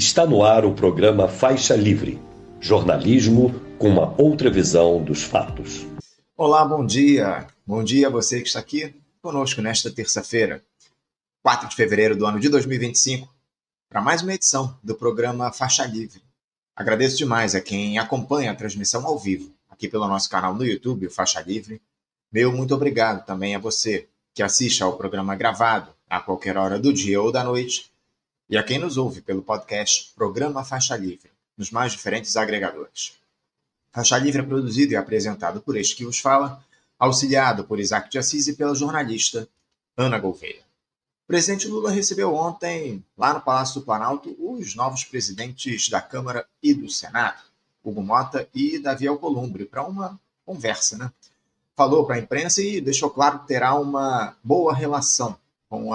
Está no ar o programa Faixa Livre, jornalismo com uma outra visão dos fatos. Olá, bom dia. Bom dia a você que está aqui conosco nesta terça-feira, 4 de fevereiro do ano de 2025, para mais uma edição do programa Faixa Livre. Agradeço demais a quem acompanha a transmissão ao vivo, aqui pelo nosso canal no YouTube, o Faixa Livre. Meu muito obrigado também a você que assiste ao programa gravado a qualquer hora do dia ou da noite, e a quem nos ouve pelo podcast Programa Faixa Livre, nos mais diferentes agregadores. Faixa Livre é produzido e apresentado por este que vos fala, auxiliado por Isaac de Assis e pela jornalista Ana Gouveia. O presidente Lula recebeu ontem, lá no Palácio do Planalto, os novos presidentes da Câmara e do Senado, Hugo Mota e Davi Alcolumbre, para uma conversa, Falou para a imprensa e deixou claro que terá uma boa relação com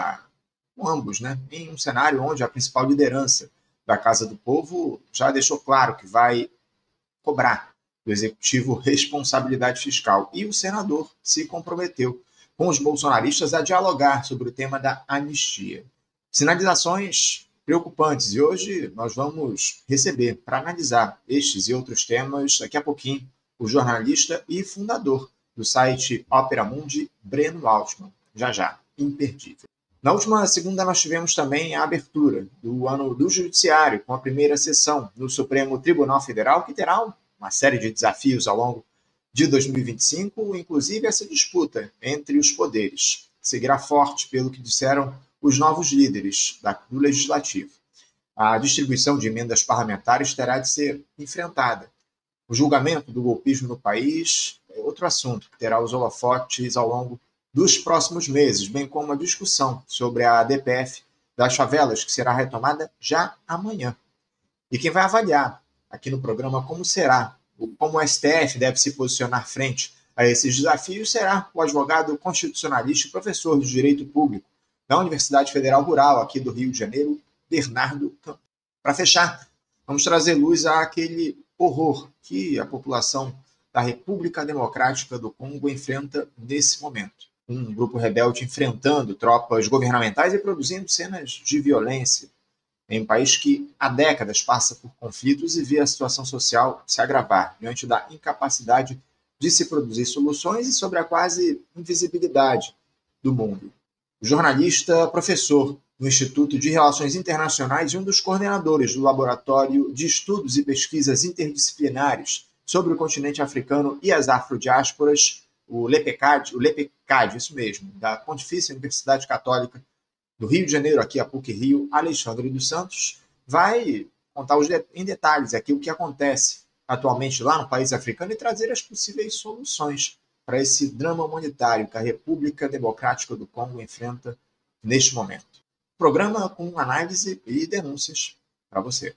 ambos, em um cenário onde a principal liderança da Casa do Povo já deixou claro que vai cobrar do Executivo responsabilidade fiscal. E o senador se comprometeu com os bolsonaristas a dialogar sobre o tema da anistia. Sinalizações preocupantes. E hoje nós vamos receber, para analisar estes e outros temas, daqui a pouquinho, o jornalista e fundador do site Opera Mundi, Breno Altman. Já, imperdível. Na última segunda, nós tivemos também a abertura do ano do Judiciário, com a primeira sessão no Supremo Tribunal Federal, que terá uma série de desafios ao longo de 2025, inclusive essa disputa entre os poderes, que seguirá forte pelo que disseram os novos líderes do Legislativo. A distribuição de emendas parlamentares terá de ser enfrentada. O julgamento do golpismo no país é outro assunto que terá os holofotes ao longo dos próximos meses, bem como a discussão sobre a DPF das favelas, que será retomada já amanhã. E quem vai avaliar aqui no programa como o STF deve se posicionar frente a esses desafios será o advogado constitucionalista e professor de Direito Público da Universidade Federal Rural, aqui do Rio de Janeiro, Bernardo Campos. Para fechar, vamos trazer luz àquele horror que a população da República Democrática do Congo enfrenta nesse momento. Um grupo rebelde enfrentando tropas governamentais e produzindo cenas de violência em um país que há décadas passa por conflitos e vê a situação social se agravar diante da incapacidade de se produzir soluções e sobre a quase invisibilidade do mundo. O jornalista, professor do Instituto de Relações Internacionais e um dos coordenadores do Laboratório de Estudos e Pesquisas Interdisciplinares sobre o continente africano e as afrodiásporas, o LEPECAD, isso mesmo, da Pontifícia Universidade Católica do Rio de Janeiro, aqui a PUC-Rio, Alexandre dos Santos, vai contar em detalhes aqui o que acontece atualmente lá no país africano e trazer as possíveis soluções para esse drama humanitário que a República Democrática do Congo enfrenta neste momento. Programa com análise e denúncias para você.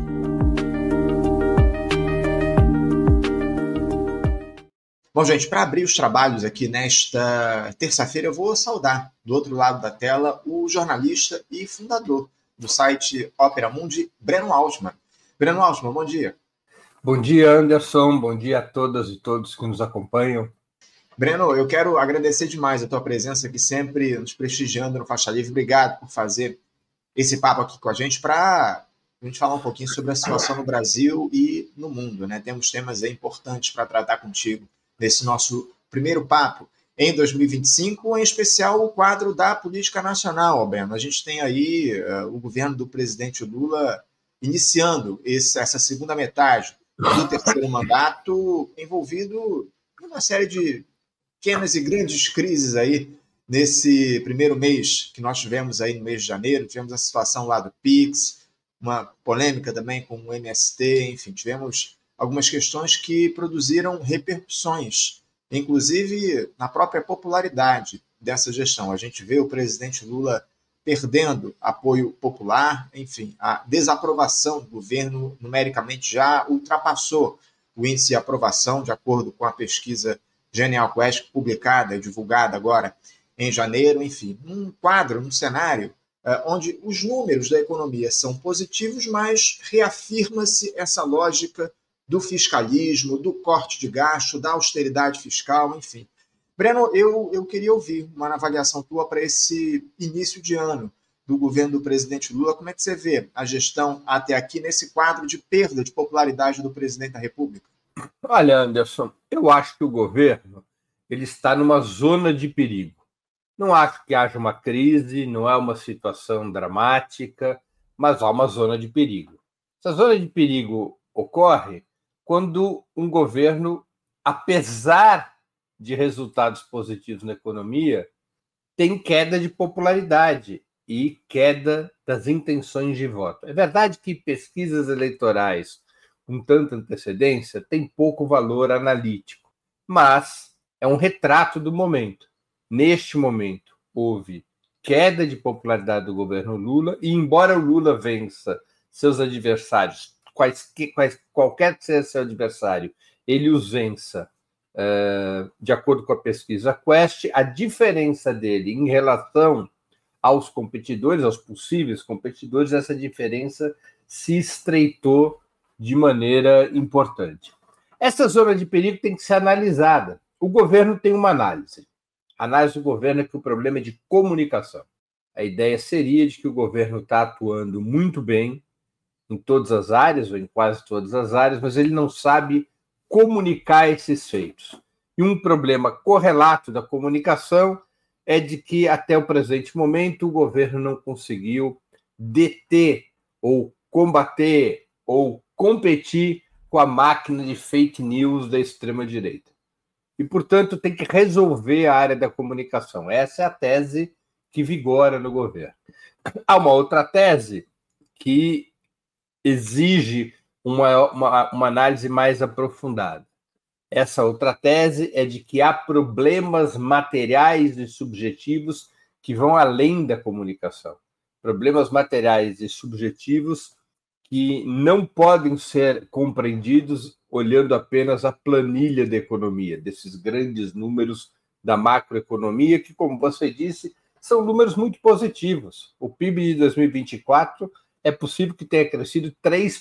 Bom, gente, para abrir os trabalhos aqui nesta terça-feira, eu vou saudar, do outro lado da tela, o jornalista e fundador do site Opera Mundi, Breno Altman. Breno Altman, bom dia. Bom dia, Anderson. Bom dia a todas e todos que nos acompanham. Breno, eu quero agradecer demais a tua presença aqui sempre nos prestigiando no Faixa Livre. Obrigado por fazer esse papo aqui com a gente para a gente falar um pouquinho sobre a situação no Brasil e no mundo, Temos temas importantes para tratar contigo nesse nosso primeiro papo em 2025, em especial o quadro da política nacional, Breno. A gente tem aí o governo do presidente Lula iniciando essa segunda metade do terceiro mandato, envolvido em uma série de pequenas e grandes crises aí nesse primeiro mês que nós tivemos aí no mês de janeiro. Tivemos a situação lá do PIX, uma polêmica também com o MST, enfim, tivemos algumas questões que produziram repercussões, inclusive na própria popularidade dessa gestão. A gente vê o presidente Lula perdendo apoio popular, enfim, a desaprovação do governo numericamente já ultrapassou o índice de aprovação, de acordo com a pesquisa Genial Quest, publicada e divulgada agora em janeiro. Enfim, um quadro, um cenário onde os números da economia são positivos, mas reafirma-se essa lógica do fiscalismo, do corte de gasto, da austeridade fiscal, enfim. Breno, eu queria ouvir uma avaliação tua para esse início de ano do governo do presidente Lula. Como é que você vê a gestão até aqui nesse quadro de perda de popularidade do presidente da República? Olha, Anderson, eu acho que o governo ele está numa zona de perigo. Não acho que haja uma crise, não é uma situação dramática, mas há uma zona de perigo. Essa zona de perigo ocorre quando um governo, apesar de resultados positivos na economia, tem queda de popularidade e queda das intenções de voto. É verdade que pesquisas eleitorais com tanta antecedência têm pouco valor analítico, mas é um retrato do momento. Neste momento, houve queda de popularidade do governo Lula, e embora o Lula vença seus adversários, qualquer que seja seu adversário, ele os vença de acordo com a pesquisa Quest, a diferença dele em relação aos competidores, aos possíveis competidores, essa diferença se estreitou de maneira importante. Essa zona de perigo tem que ser analisada. O governo tem uma análise. A análise do governo é que o problema é de comunicação. A ideia seria de que o governo está atuando muito bem em todas as áreas, ou em quase todas as áreas, mas ele não sabe comunicar esses feitos. E um problema correlato da comunicação é de que, até o presente momento, o governo não conseguiu deter ou combater ou competir com a máquina de fake news da extrema-direita. E, portanto, tem que resolver a área da comunicação. Essa é a tese que vigora no governo. Há uma outra tese que exige uma análise mais aprofundada. Essa outra tese é de que há problemas materiais e subjetivos que vão além da comunicação. Problemas materiais e subjetivos que não podem ser compreendidos olhando apenas a planilha da economia, desses grandes números da macroeconomia, que, como você disse, são números muito positivos. O PIB de 2024 é possível que tenha crescido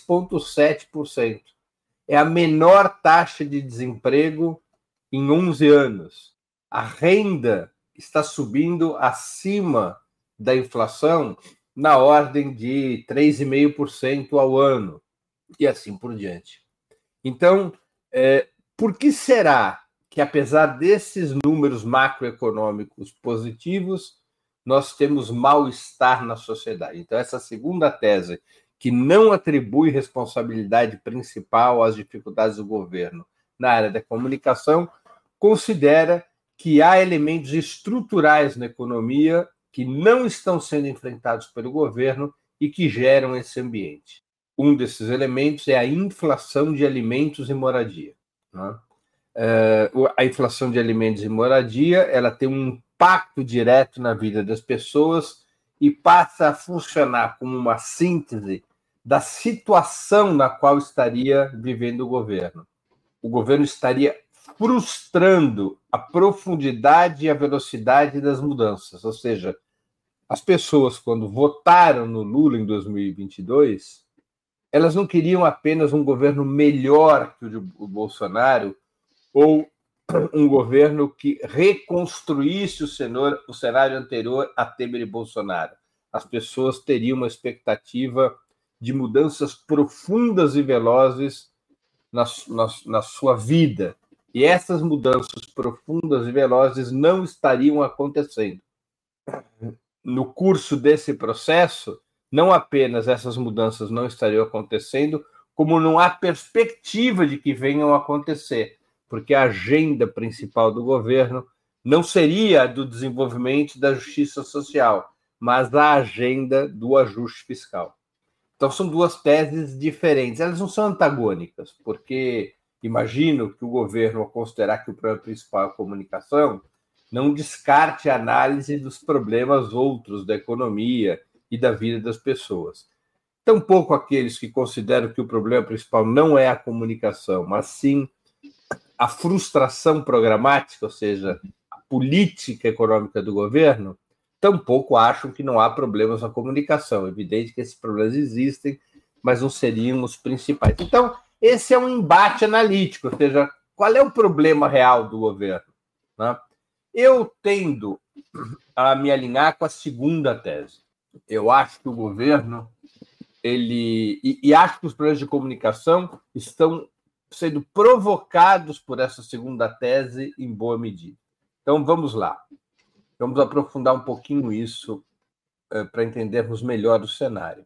3,7%. É a menor taxa de desemprego em 11 anos. A renda está subindo acima da inflação na ordem de 3,5% ao ano, e assim por diante. Então, por que será que, apesar desses números macroeconômicos positivos, nós temos mal-estar na sociedade? Então, essa segunda tese, que não atribui responsabilidade principal às dificuldades do governo na área da comunicação, considera que há elementos estruturais na economia que não estão sendo enfrentados pelo governo e que geram esse ambiente. Um desses elementos é a inflação de alimentos e moradia. A inflação de alimentos e moradia, ela tem um impacto direto na vida das pessoas e passa a funcionar como uma síntese da situação na qual estaria vivendo o governo. O governo estaria frustrando a profundidade e a velocidade das mudanças. Ou seja, as pessoas, quando votaram no Lula em 2022, elas não queriam apenas um governo melhor que o Bolsonaro ou um governo que reconstruísse o cenário anterior a Temer e Bolsonaro. As pessoas teriam uma expectativa de mudanças profundas e velozes na sua vida. E essas mudanças profundas e velozes não estariam acontecendo. No curso desse processo, não apenas essas mudanças não estariam acontecendo, como não há perspectiva de que venham a acontecer, porque a agenda principal do governo não seria a do desenvolvimento da justiça social, mas a agenda do ajuste fiscal. Então, são duas teses diferentes. Elas não são antagônicas, porque imagino que o governo, ao considerar que o problema principal é a comunicação, não descarte a análise dos problemas outros da economia e da vida das pessoas. Tampouco aqueles que consideram que o problema principal não é a comunicação, mas sim a frustração programática, ou seja, a política econômica do governo, tampouco acham que não há problemas na comunicação. É evidente que esses problemas existem, mas não seriam os principais. Então, esse é um embate analítico, ou seja, qual é o problema real do governo? Eu tendo a me alinhar com a segunda tese. Eu acho que o governo, e acho que os problemas de comunicação estão sendo provocados por essa segunda tese em boa medida. Então, vamos lá. Vamos aprofundar um pouquinho isso para entendermos melhor o cenário.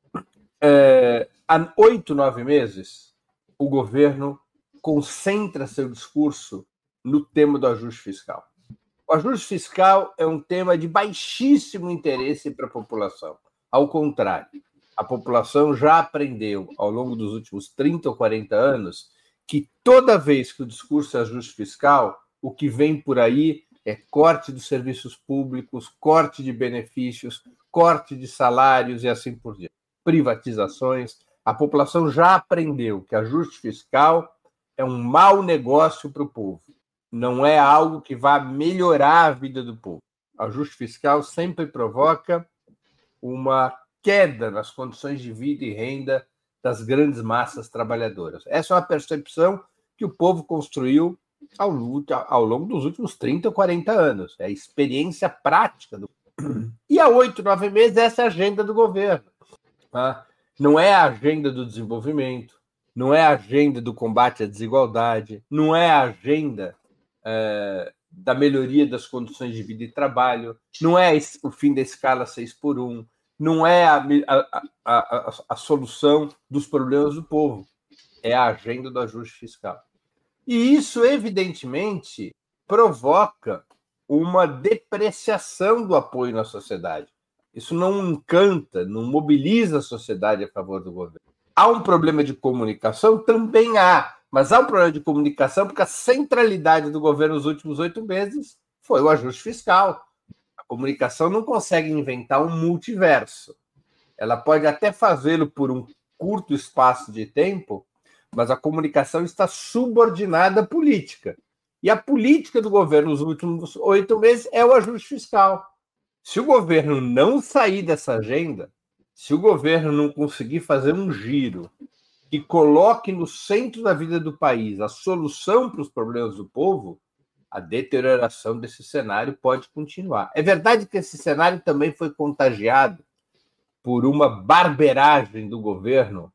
Há 8, 9 meses, o governo concentra seu discurso no tema do ajuste fiscal. O ajuste fiscal é um tema de baixíssimo interesse para a população. Ao contrário, a população já aprendeu, ao longo dos últimos 30 ou 40 anos, que toda vez que o discurso é ajuste fiscal, o que vem por aí é corte dos serviços públicos, corte de benefícios, corte de salários e assim por diante. Privatizações. A população já aprendeu que ajuste fiscal é um mau negócio para o povo. Não é algo que vá melhorar a vida do povo. Ajuste fiscal sempre provoca uma queda nas condições de vida e renda das grandes massas trabalhadoras. Essa é uma percepção que o povo construiu ao longo dos últimos 30 ou 40 anos. É a experiência prática do povo. E há 8, 9 meses, essa é a agenda do governo. Não é a agenda do desenvolvimento, não é a agenda do combate à desigualdade, não é a agenda da melhoria das condições de vida e trabalho, não é o fim da escala 6x1, não é a solução dos problemas do povo, é a agenda do ajuste fiscal. E isso, evidentemente, provoca uma depreciação do apoio na sociedade. Isso não encanta, não mobiliza a sociedade a favor do governo. Há um problema de comunicação? Também há. Mas há um problema de comunicação porque a centralidade do governo nos últimos 8 meses foi o ajuste fiscal. A comunicação não consegue inventar um multiverso. Ela pode até fazê-lo por um curto espaço de tempo, mas a comunicação está subordinada à política. E a política do governo nos últimos 8 meses é o ajuste fiscal. Se o governo não sair dessa agenda, se o governo não conseguir fazer um giro que coloque no centro da vida do país a solução para os problemas do povo, a deterioração desse cenário pode continuar. É verdade que esse cenário também foi contagiado por uma barberagem do governo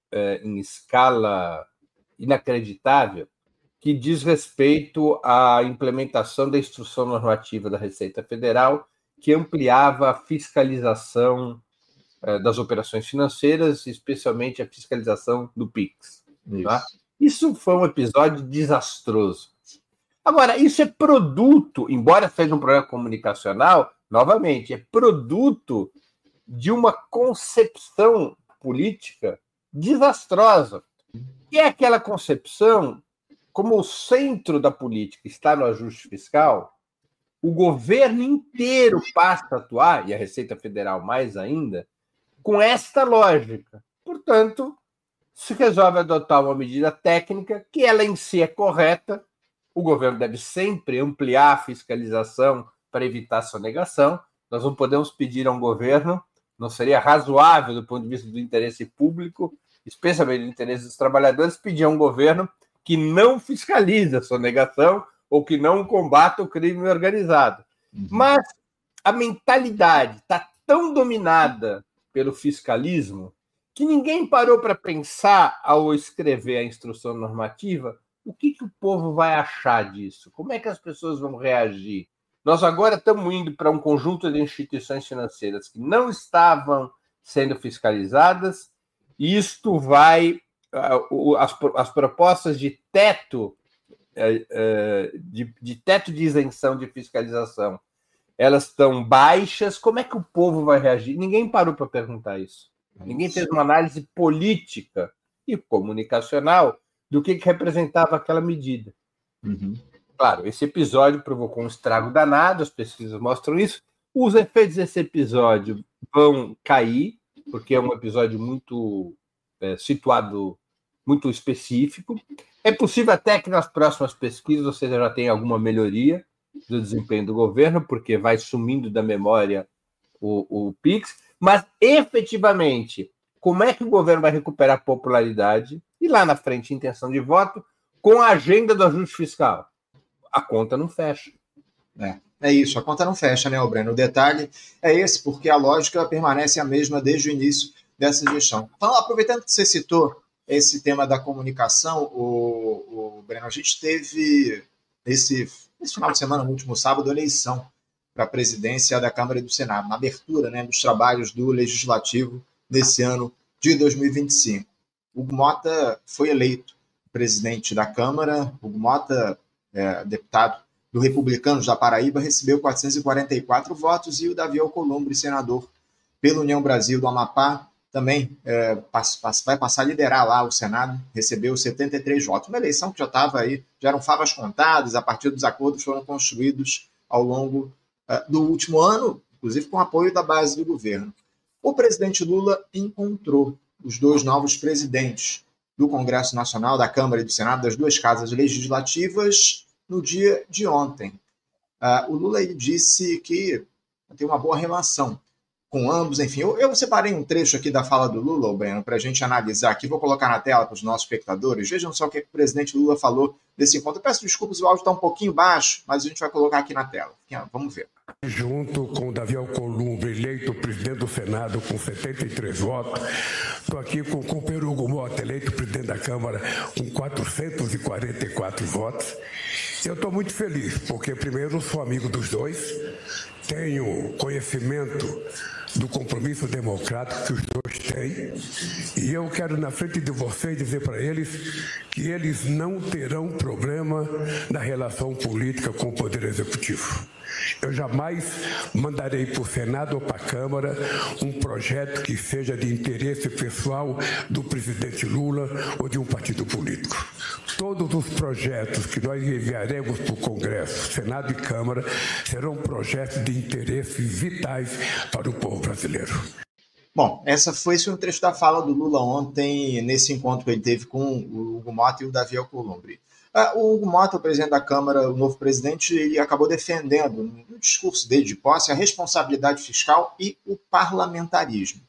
em escala inacreditável, que diz respeito à implementação da instrução normativa da Receita Federal, que ampliava a fiscalização das operações financeiras, especialmente a fiscalização do PIX. Isso. Tá? Isso foi um episódio desastroso. Agora, isso é produto, embora seja um problema comunicacional, novamente, é produto de uma concepção política desastrosa. E é aquela concepção, como o centro da política está no ajuste fiscal, o governo inteiro passa a atuar, e a Receita Federal mais ainda, com esta lógica. Portanto, se resolve adotar uma medida técnica, que ela em si é correta, o governo deve sempre ampliar a fiscalização para evitar sonegação. Nós não podemos pedir a um governo, não seria razoável do ponto de vista do interesse público, especialmente do interesse dos trabalhadores, pedir a um governo que não fiscalize a sonegação ou que não combata o crime organizado. Mas a mentalidade está tão dominada pelo fiscalismo que ninguém parou para pensar, ao escrever a instrução normativa, o que o povo vai achar disso? Como é que as pessoas vão reagir? Nós agora estamos indo para um conjunto de instituições financeiras que não estavam sendo fiscalizadas, e isto vai... As propostas de teto de isenção de fiscalização, elas estão baixas. Como é que o povo vai reagir? Ninguém parou para perguntar isso. Ninguém fez uma análise política e comunicacional do que representava aquela medida. Claro, esse episódio provocou um estrago danado, as pesquisas mostram isso. Os efeitos desse episódio vão cair, porque é um episódio muito situado, muito específico. É possível até que nas próximas pesquisas você já tenha alguma melhoria do desempenho do governo, porque vai sumindo da memória o PIX, mas efetivamente, como é que o governo vai recuperar popularidade e lá na frente intenção de voto com a agenda do ajuste fiscal? A conta não fecha. É isso, a conta não fecha, né, Breno? O detalhe é esse, porque a lógica permanece a mesma desde o início dessa gestão. Então, aproveitando que você citou esse tema da comunicação, o Breno, a gente teve esse final de semana, no último sábado, eleição para a presidência da Câmara e do Senado, na abertura, né, dos trabalhos do Legislativo desse ano de 2025. Hugo Mota foi eleito presidente da Câmara. Hugo Mota, deputado do Republicanos da Paraíba, recebeu 444 votos, e o Davi Alcolumbre, senador pela União Brasil do Amapá, também vai passar a liderar lá o Senado, recebeu 73 votos. Uma eleição que já estava aí, já eram favas contadas, a partir dos acordos foram construídos ao longo do último ano, inclusive com apoio da base do governo. O presidente Lula encontrou os dois novos presidentes do Congresso Nacional, da Câmara e do Senado, das duas casas legislativas, no dia de ontem. O Lula disse que tem uma boa relação com ambos, enfim. Eu separei um trecho aqui da fala do Lula, Breno, para a gente analisar aqui. Vou colocar na tela para os nossos espectadores. Vejam só o que o presidente Lula falou desse encontro. Eu peço desculpas, o áudio está um pouquinho baixo, mas a gente vai colocar aqui na tela. Vamos ver. Junto com o Davi Alcolumbre, eleito presidente do Senado com 73 votos. Estou aqui com o companheiro Hugo Mota, eleito presidente da Câmara com 444 votos. Eu estou muito feliz, porque primeiro sou amigo dos dois, tenho conhecimento do compromisso democrático que os dois têm, e eu quero na frente de vocês dizer para eles que eles não terão problema na relação política com o Poder Executivo. Eu jamais mandarei para o Senado ou para a Câmara um projeto que seja de interesse pessoal do presidente Lula ou de um partido político. Todos os projetos que nós enviaremos para o Congresso, Senado e Câmara, serão projetos de interesse vitais para o povo brasileiro. Bom, esse um trecho da fala do Lula ontem, nesse encontro que ele teve com o Hugo Mota e o Davi Alcolumbre. O Hugo Mota, o presidente da Câmara, o novo presidente, ele acabou defendendo, no discurso dele de posse, a responsabilidade fiscal e o parlamentarismo.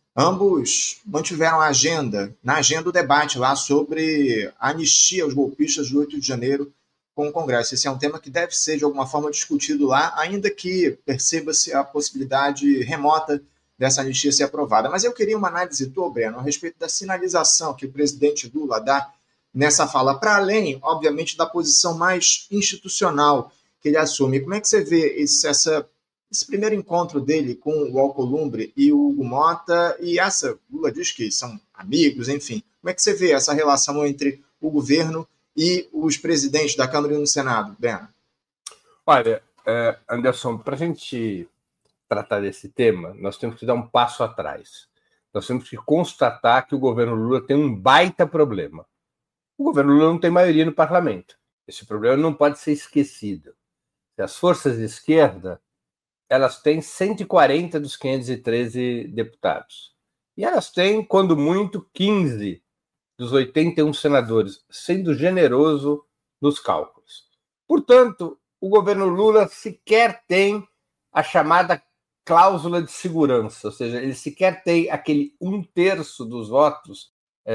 Ambos mantiveram na agenda o debate lá sobre a anistia aos golpistas do 8 de janeiro com o Congresso. Esse é um tema que deve ser, de alguma forma, discutido lá, ainda que perceba-se a possibilidade remota dessa anistia ser aprovada. Mas eu queria uma análise tua, Breno, a respeito da sinalização que o presidente Lula dá nessa fala, para além, obviamente, da posição mais institucional que ele assume. Como é que você vê esse primeiro encontro dele com o Alcolumbre e o Hugo Mota, e Lula diz que são amigos, enfim. Como é que você vê essa relação entre o governo e os presidentes da Câmara e do Senado, Breno? Olha, Anderson, para a gente tratar desse tema, nós temos que dar um passo atrás. Nós temos que constatar que o governo Lula tem um baita problema. O governo Lula não tem maioria no parlamento. Esse problema não pode ser esquecido. As forças de esquerda, elas têm 140 dos 513 deputados. E elas têm, quando muito, 15 dos 81 senadores, sendo generoso nos cálculos. Portanto, o governo Lula sequer tem a chamada cláusula de segurança, ou seja, ele sequer tem aquele 1/3 dos votos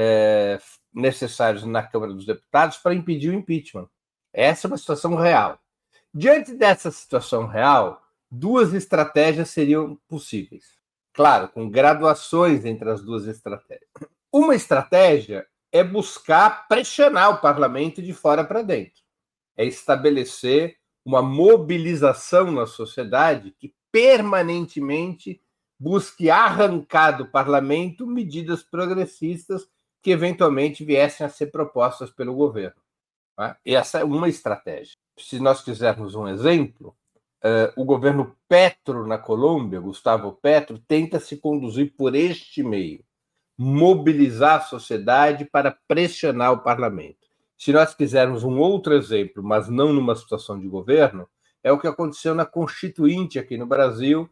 necessários na Câmara dos Deputados para impedir o impeachment. Essa é uma situação real. Diante dessa situação real, duas estratégias seriam possíveis. Claro, com graduações entre as duas estratégias. Uma estratégia é buscar pressionar o parlamento de fora para dentro. É estabelecer uma mobilização na sociedade que permanentemente busque arrancar do parlamento medidas progressistas que eventualmente viessem a ser propostas pelo governo. Essa é uma estratégia. Se nós quisermos um exemplo, o governo Petro na Colômbia, Gustavo Petro, tenta se conduzir por este meio, mobilizar a sociedade para pressionar o parlamento. Se nós quisermos um outro exemplo, mas não numa situação de governo, é o que aconteceu na Constituinte aqui no Brasil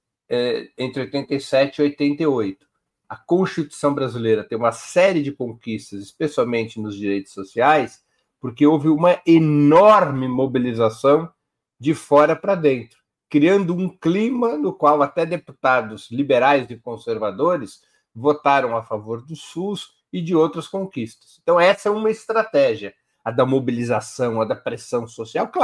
entre 87 e 88. A Constituição brasileira tem uma série de conquistas, especialmente nos direitos sociais, porque houve uma enorme mobilização de fora para dentro, criando um clima no qual até deputados liberais e conservadores votaram a favor do SUS e de outras conquistas. Então, essa é uma estratégia, a da mobilização, a da pressão social, claro,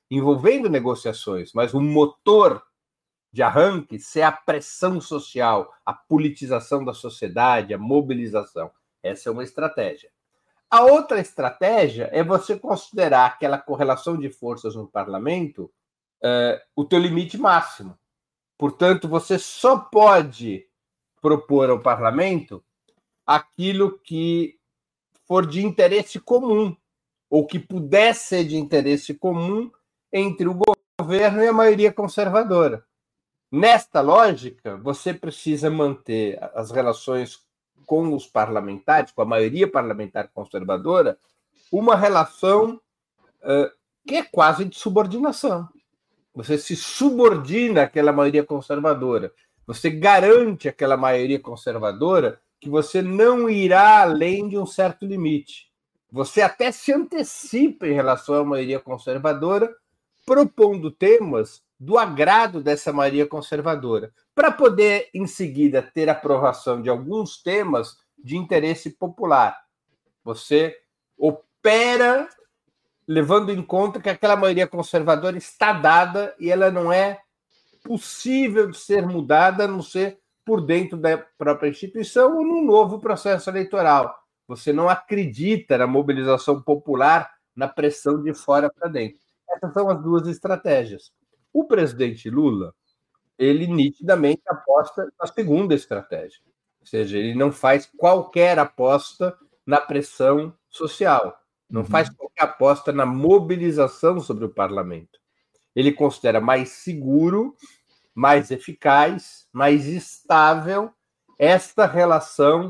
envolvendo negociações, mas o motor de arranque ser a pressão social, a politização da sociedade, a mobilização. Essa é uma estratégia. A outra estratégia é você considerar aquela correlação de forças no parlamento o teu limite máximo. Portanto, você só pode propor ao parlamento aquilo que for de interesse comum, ou que pudesse ser de interesse comum entre o governo e a maioria conservadora. Nesta lógica, você precisa manter as relações com os parlamentares, com a maioria parlamentar conservadora, uma relação que é quase de subordinação. Você se subordina àquela maioria conservadora. Você garante àquela maioria conservadora que você não irá além de um certo limite. Você até se antecipa em relação à maioria conservadora, propondo temas do agrado dessa maioria conservadora, para poder, em seguida, ter aprovação de alguns temas de interesse popular. Você opera levando em conta que aquela maioria conservadora está dada e ela não é possível de ser mudada, a não ser por dentro da própria instituição ou num novo processo eleitoral. Você não acredita na mobilização popular, na pressão de fora para dentro. Essas são as duas estratégias. O presidente Lula, ele nitidamente aposta na segunda estratégia. Ou seja, ele não faz qualquer aposta na pressão social, não faz qualquer aposta na mobilização sobre o parlamento. Ele considera mais seguro, mais eficaz, mais estável esta relação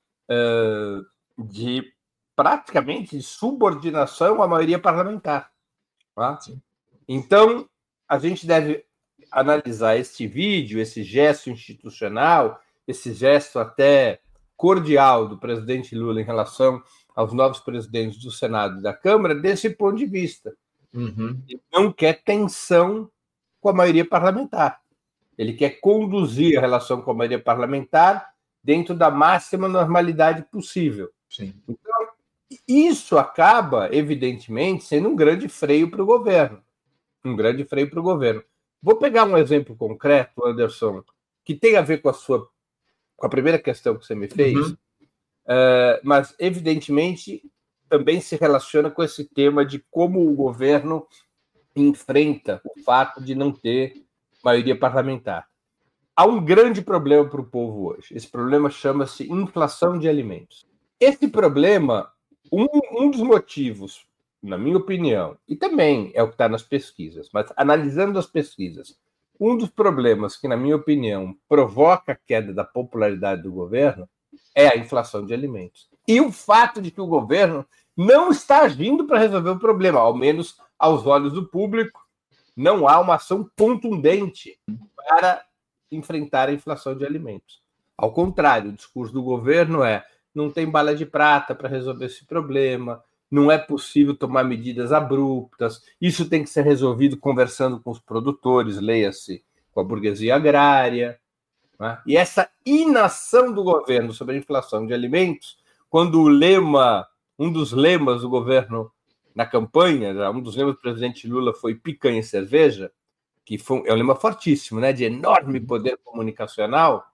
de praticamente de subordinação à maioria parlamentar. Tá? Então, a gente deve analisar este vídeo, esse gesto institucional, esse gesto até cordial do presidente Lula em relação aos novos presidentes do Senado e da Câmara, desse ponto de vista. Ele não quer tensão com a maioria parlamentar. Ele quer conduzir a relação com a maioria parlamentar dentro da máxima normalidade possível. Sim. Então, isso acaba, evidentemente, sendo um grande freio para o governo. Um grande freio para o governo. Vou pegar um exemplo concreto, Anderson, que tem a ver com a primeira questão que você me fez, mas, evidentemente, também se relaciona com esse tema de como o governo enfrenta o fato de não ter maioria parlamentar. Há um grande problema para o povo hoje. Esse problema chama-se inflação de alimentos. Esse problema, um dos motivos, na minha opinião, e também é o que está nas pesquisas, mas analisando as pesquisas, um dos problemas que, na minha opinião, provoca a queda da popularidade do governo é a inflação de alimentos. E o fato de que o governo não está agindo para resolver o problema, ao menos aos olhos do público, não há uma ação contundente para enfrentar a inflação de alimentos. Ao contrário, o discurso do governo não tem bala de prata para resolver esse problema, não é possível tomar medidas abruptas, isso tem que ser resolvido conversando com os produtores, leia-se, com a burguesia agrária. Né? E essa inação do governo sobre a inflação de alimentos, quando um dos lemas do governo na campanha, um dos lemas do presidente Lula foi picanha e cerveja, que é um lema fortíssimo, né, de enorme poder comunicacional,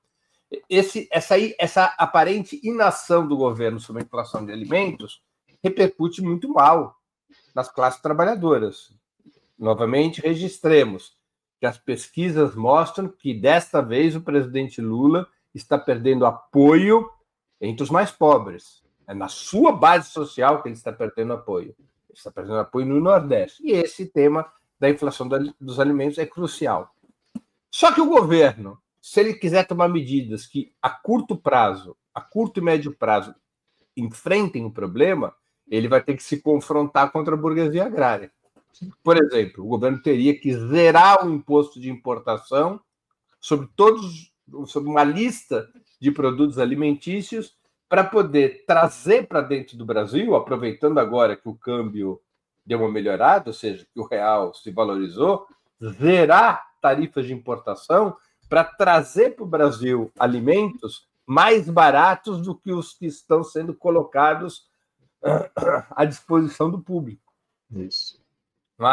essa aparente inação do governo sobre a inflação de alimentos repercute muito mal nas classes trabalhadoras. Novamente, registremos que as pesquisas mostram que, desta vez, o presidente Lula está perdendo apoio entre os mais pobres. É na sua base social que ele está perdendo apoio. Ele está perdendo apoio no Nordeste. E esse tema da inflação dos alimentos é crucial. Só que o governo, se ele quiser tomar medidas que, a curto prazo, a curto e médio prazo, enfrentem o problema, ele vai ter que se confrontar contra a burguesia agrária. Por exemplo, o governo teria que zerar o imposto de importação sobre uma lista de produtos alimentícios para poder trazer para dentro do Brasil, aproveitando agora que o câmbio deu uma melhorada, ou seja, que o real se valorizou, zerar tarifas de importação para trazer para o Brasil alimentos mais baratos do que os que estão sendo colocados à disposição do público. Isso. Não é?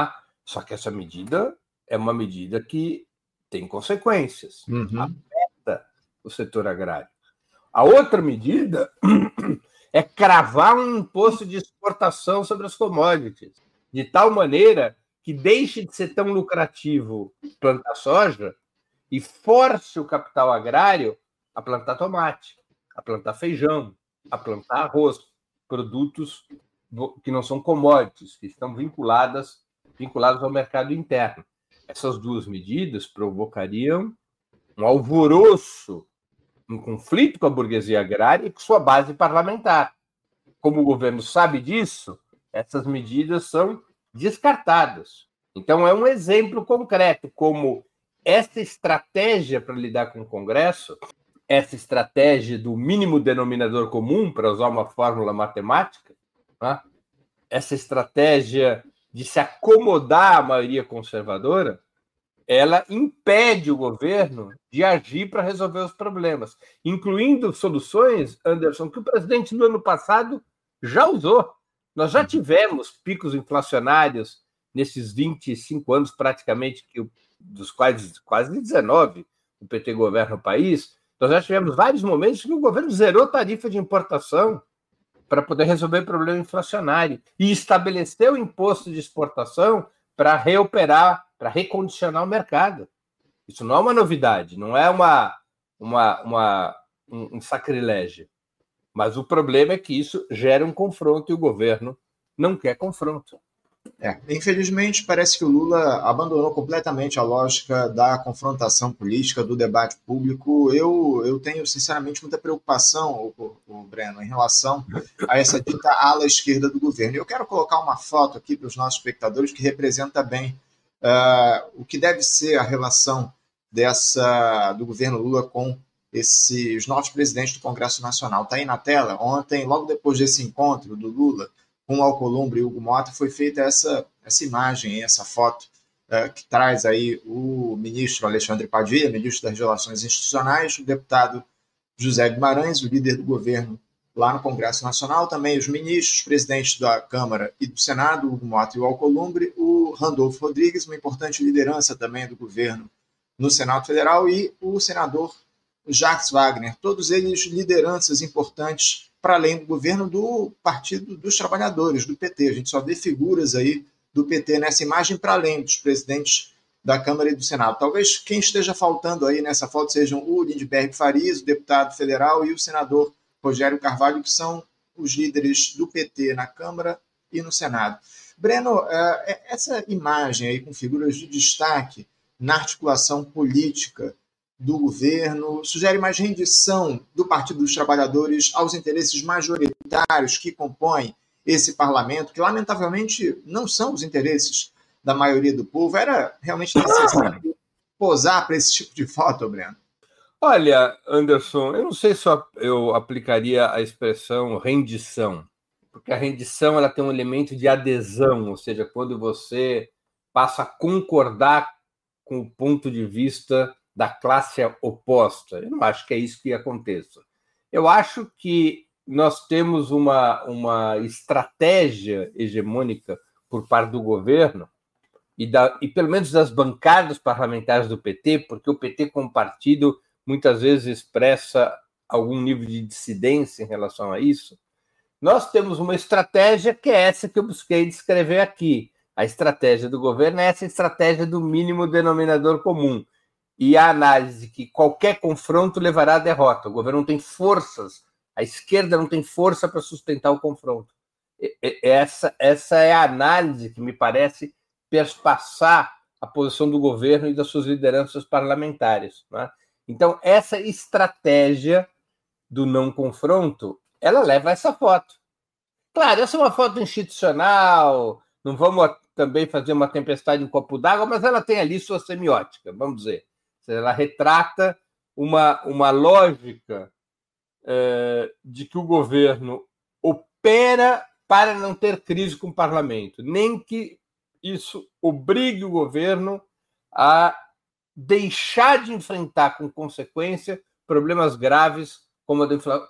Só que essa medida é uma medida que tem consequências. Afeta o setor agrário. A outra medida é cravar um imposto de exportação sobre as commodities, de tal maneira que deixe de ser tão lucrativo plantar soja e force o capital agrário a plantar tomate, a plantar feijão, a plantar arroz, produtos que não são commodities, que estão vinculados ao mercado interno. Essas duas medidas provocariam um alvoroço, um conflito com a burguesia agrária e com sua base parlamentar. Como o governo sabe disso, essas medidas são descartadas. Então, é um exemplo concreto como essa estratégia para lidar com o Congresso, essa estratégia do mínimo denominador comum, para usar uma fórmula matemática, né? Essa estratégia de se acomodar à maioria conservadora, ela impede o governo de agir para resolver os problemas, incluindo soluções, Anderson, que o presidente no ano passado já usou. Nós já tivemos picos inflacionários nesses 25 anos, praticamente, dos quais quase 19 o PT governa o país. Nós já tivemos vários momentos que o governo zerou tarifa de importação para poder resolver o problema inflacionário e estabeleceu o imposto de exportação para reoperar, para recondicionar o mercado. Isso não é uma novidade, não é um sacrilégio. Mas o problema é que isso gera um confronto e o governo não quer confronto. Infelizmente, parece que o Lula abandonou completamente a lógica da confrontação política, do debate público. Eu tenho, sinceramente, muita preocupação, Breno, em relação a essa dita ala esquerda do governo. Eu quero colocar uma foto aqui para os nossos espectadores que representa bem o que deve ser a relação do governo Lula com esses novos presidentes do Congresso Nacional. Está aí na tela. Ontem, logo depois desse encontro do Lula com o Alcolumbre e Hugo Mota, foi feita essa imagem, essa foto, que traz aí o ministro Alexandre Padilha, ministro das Relações Institucionais, o deputado José Guimarães, o líder do governo lá no Congresso Nacional, também os ministros, presidentes da Câmara e do Senado, o Hugo Mota e o Alcolumbre, o Randolfo Rodrigues, uma importante liderança também do governo no Senado Federal, e o senador Jacques Wagner, todos eles lideranças importantes para além do governo do Partido dos Trabalhadores, do PT. A gente só vê figuras aí do PT nessa imagem para além dos presidentes da Câmara e do Senado. Talvez quem esteja faltando aí nessa foto sejam o Lindbergh Farias, o deputado federal, e o senador Rogério Carvalho, que são os líderes do PT na Câmara e no Senado. Breno, essa imagem aí com figuras de destaque na articulação política do governo sugere mais rendição do Partido dos Trabalhadores aos interesses majoritários que compõem esse parlamento, que lamentavelmente não são os interesses da maioria do povo. Era realmente necessário posar para esse tipo de foto, Breno? Olha, Anderson, eu não sei se eu aplicaria a expressão rendição, porque a rendição ela tem um elemento de adesão, ou seja, quando você passa a concordar com o ponto de vista da classe oposta. Eu não acho que é isso que aconteça. Eu acho que nós temos uma estratégia hegemônica por parte do governo e pelo menos das bancadas parlamentares do PT, porque o PT como partido muitas vezes expressa algum nível de dissidência em relação a isso. Nós temos uma estratégia que é essa que eu busquei descrever aqui. A estratégia do governo é essa estratégia do mínimo denominador comum. E a análise que qualquer confronto levará à derrota. O governo não tem forças, a esquerda não tem força para sustentar o confronto. Essa é a análise que me parece perspassar a posição do governo e das suas lideranças parlamentares, né? Então, essa estratégia do não confronto, ela leva a essa foto. Claro, essa é uma foto institucional, não vamos também fazer uma tempestade em copo d'água, mas ela tem ali sua semiótica, vamos dizer. Ela retrata uma lógica de que o governo opera para não ter crise com o parlamento, nem que isso obrigue o governo a deixar de enfrentar com consequência problemas graves como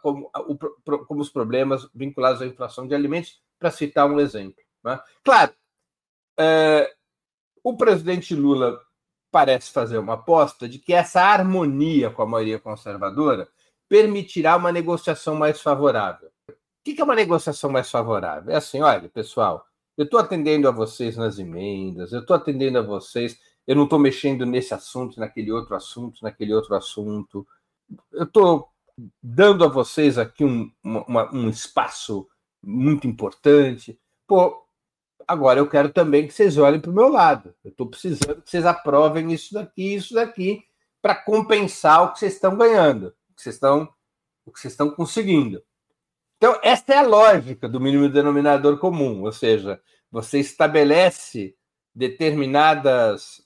os problemas vinculados à inflação de alimentos, para citar um exemplo, né? Claro, O presidente Lula parece fazer uma aposta de que essa harmonia com a maioria conservadora permitirá uma negociação mais favorável. O que é uma negociação mais favorável? É assim, olha, pessoal, eu estou atendendo a vocês nas emendas, eu estou atendendo a vocês, eu não estou mexendo nesse assunto, naquele outro assunto, eu estou dando a vocês aqui um espaço muito importante. Pô, agora eu quero também que vocês olhem para o meu lado. Eu estou precisando que vocês aprovem isso daqui, para compensar o que vocês estão ganhando, o que vocês estão conseguindo. Então, essa é a lógica do mínimo denominador comum, ou seja, você estabelece determinadas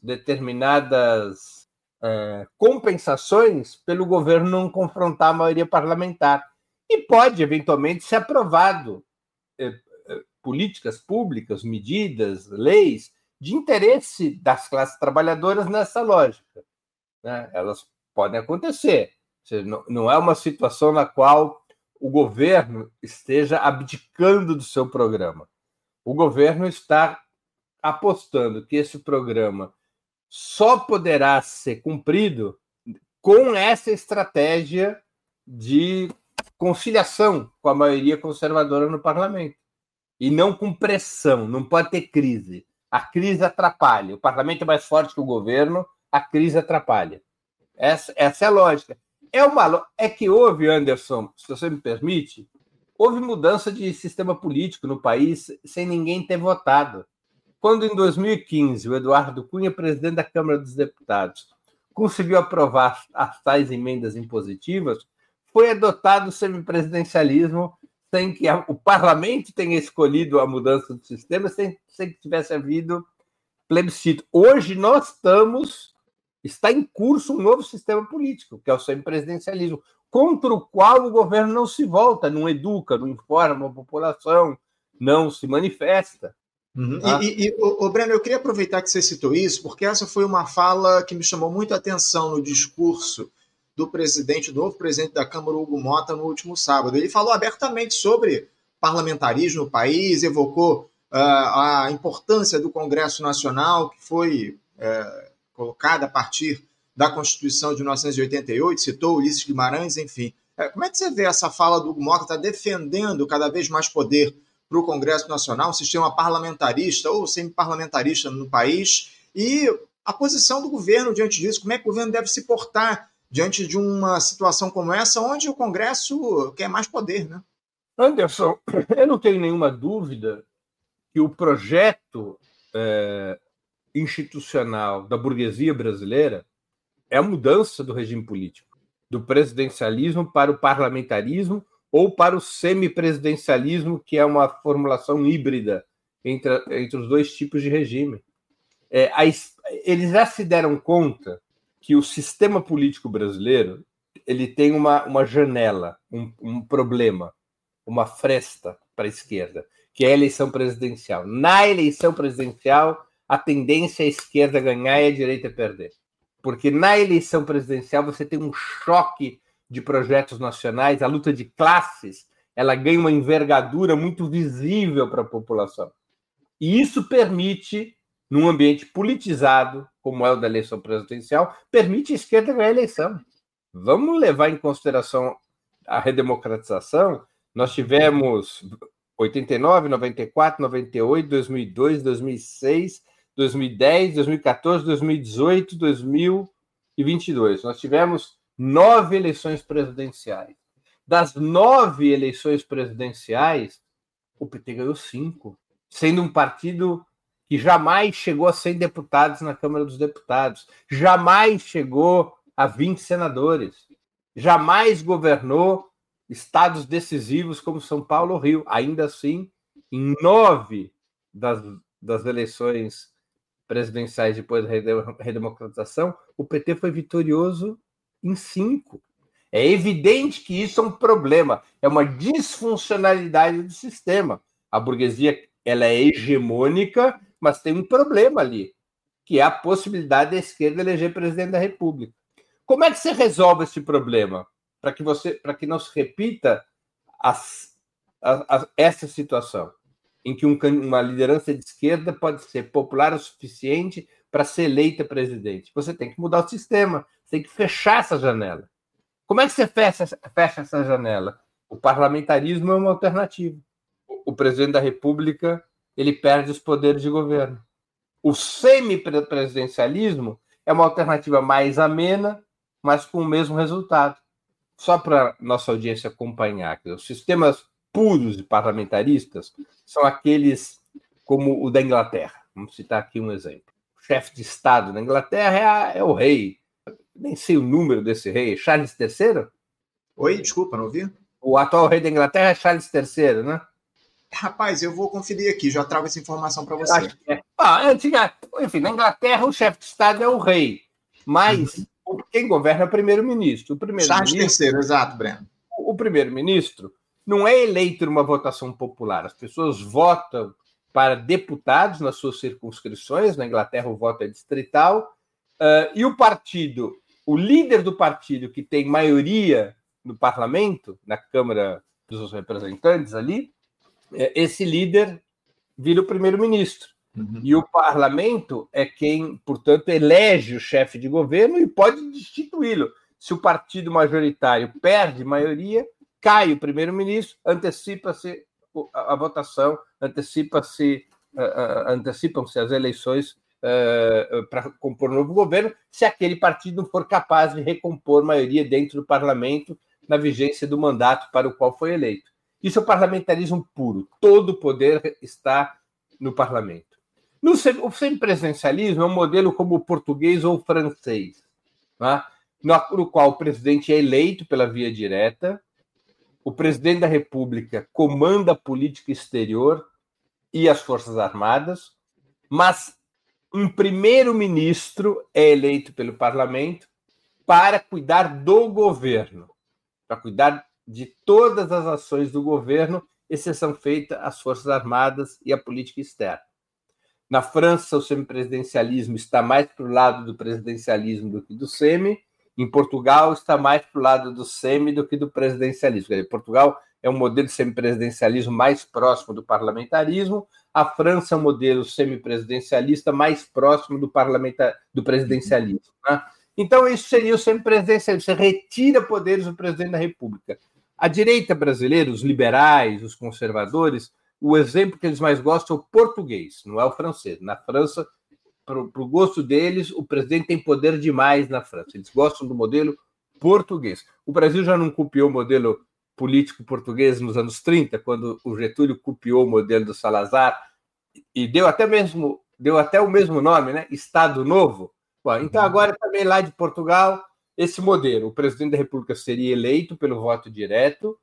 compensações pelo governo não confrontar a maioria parlamentar. E pode, eventualmente, ser aprovado políticas públicas, medidas, leis de interesse das classes trabalhadoras nessa lógica, né? Elas podem acontecer. Não é uma situação na qual o governo esteja abdicando do seu programa. O governo está apostando que esse programa só poderá ser cumprido com essa estratégia de conciliação com a maioria conservadora no parlamento. E não com pressão, não pode ter crise. A crise atrapalha. O parlamento é mais forte que o governo, a crise atrapalha. Essa é a lógica. É que houve, Anderson, se você me permite, houve mudança de sistema político no país sem ninguém ter votado. Quando, em 2015, o Eduardo Cunha, presidente da Câmara dos Deputados, conseguiu aprovar as tais emendas impositivas, foi adotado o semipresidencialismo sem que o parlamento tenha escolhido a mudança do sistema, sem que tivesse havido plebiscito. Hoje está em curso um novo sistema político, que é o semipresidencialismo, contra o qual o governo não se volta, não educa, não informa a população, não se manifesta. Uhum. Breno, eu queria aproveitar que você citou isso, porque essa foi uma fala que me chamou muito a atenção no discurso do novo presidente da Câmara, Hugo Motta, no último sábado. Ele falou abertamente sobre parlamentarismo no país, evocou a importância do Congresso Nacional, que foi colocada a partir da Constituição de 1988, citou Ulisses Guimarães, enfim. Como é que você vê essa fala do Hugo Motta? Está defendendo cada vez mais poder para o Congresso Nacional, um sistema parlamentarista ou semi-parlamentarista no país, e a posição do governo diante disso, como é que o governo deve se portar diante de uma situação como essa, onde o Congresso quer mais poder, né? Anderson, eu não tenho nenhuma dúvida que o projeto institucional da burguesia brasileira é a mudança do regime político, do presidencialismo para o parlamentarismo ou para o semipresidencialismo, que é uma formulação híbrida entre os dois tipos de regime. Eles já se deram conta que o sistema político brasileiro ele tem uma janela, um problema, uma fresta para a esquerda, que é a eleição presidencial. Na eleição presidencial, a tendência é a esquerda ganhar e a direita perder. Porque na eleição presidencial você tem um choque de projetos nacionais, a luta de classes, ela ganha uma envergadura muito visível para a população. E isso permite, num ambiente politizado, como é o da eleição presidencial, permite a esquerda ganhar a eleição. Vamos levar em consideração a redemocratização. Nós tivemos 89, 94, 98, 2002, 2006, 2010, 2014, 2018, 2022. Nós tivemos 9 eleições presidenciais. Das 9 eleições presidenciais, o PT ganhou 5, sendo um partido que jamais chegou a 100 deputados na Câmara dos Deputados, jamais chegou a 20 senadores, jamais governou estados decisivos como São Paulo ou Rio. Ainda assim, em 9 das eleições presidenciais depois da redemocratização, o PT foi vitorioso em 5. É evidente que isso é um problema, é uma disfuncionalidade do sistema. A burguesia ela é hegemônica, mas tem um problema ali, que é a possibilidade da esquerda eleger presidente da República. Como é que você resolve esse problema? Para que não se repita essa situação. em que uma liderança de esquerda pode ser popular o suficiente para ser eleita presidente. Você tem que mudar o sistema, você tem que fechar essa janela. Como é que você fecha essa janela? O parlamentarismo é uma alternativa. O presidente da República ele perde os poderes de governo. O semipresidencialismo é uma alternativa mais amena, mas com o mesmo resultado. Só para nossa audiência acompanhar, os sistemas puros e parlamentaristas são aqueles como o da Inglaterra. Vamos citar aqui um exemplo. O chefe de Estado na Inglaterra é o rei. Nem sei o número desse rei. Charles III? Oi, desculpa, não ouvi? O atual rei da Inglaterra é Charles III, né? Rapaz, eu vou conferir aqui, já trago essa informação para você. Acho que é. Enfim, na Inglaterra o chefe de Estado é o rei, mas quem governa é o primeiro-ministro. Charles III, exato, Breno. O primeiro-ministro não é eleito numa votação popular. As pessoas votam para deputados nas suas circunscrições. Na Inglaterra o voto é distrital. E o líder do partido que tem maioria no parlamento, na Câmara dos Representantes ali, esse líder vira o primeiro-ministro. E o parlamento é quem, portanto, elege o chefe de governo e pode destituí-lo. Se o partido majoritário perde maioria, cai o primeiro-ministro, antecipa-se a votação, antecipam-se as eleições para compor um novo governo, se aquele partido não for capaz de recompor maioria dentro do parlamento na vigência do mandato para o qual foi eleito. Isso é o parlamentarismo puro. Todo o poder está no parlamento. O semipresidencialismo é um modelo como o português ou o francês, né? No qual o presidente é eleito pela via direta, o presidente da República comanda a política exterior e as Forças Armadas, mas um primeiro-ministro é eleito pelo parlamento para cuidar do governo, para cuidar de todas as ações do governo, exceção feita às Forças Armadas e à política externa. Na França, o semipresidencialismo está mais para o lado do presidencialismo do que do semi. Em Portugal, está mais para o lado do semi do que do presidencialismo. Quer dizer, Portugal é um modelo de semipresidencialismo mais próximo do parlamentarismo. A França é um modelo semipresidencialista mais próximo do presidencialismo. Né? Então, isso seria o semipresidencialismo. Você retira poderes do presidente da República. A direita brasileira, os liberais, os conservadores, o exemplo que eles mais gostam é o português, não é o francês. Na França, para o gosto deles, o presidente tem poder demais na França. Eles gostam do modelo português. O Brasil já não copiou o modelo político português nos anos 30, quando o Getúlio copiou o modelo do Salazar e deu até o mesmo nome, né? Estado Novo. Bom, então, agora também lá de Portugal, esse modelo. O presidente da República seria eleito pelo voto direto.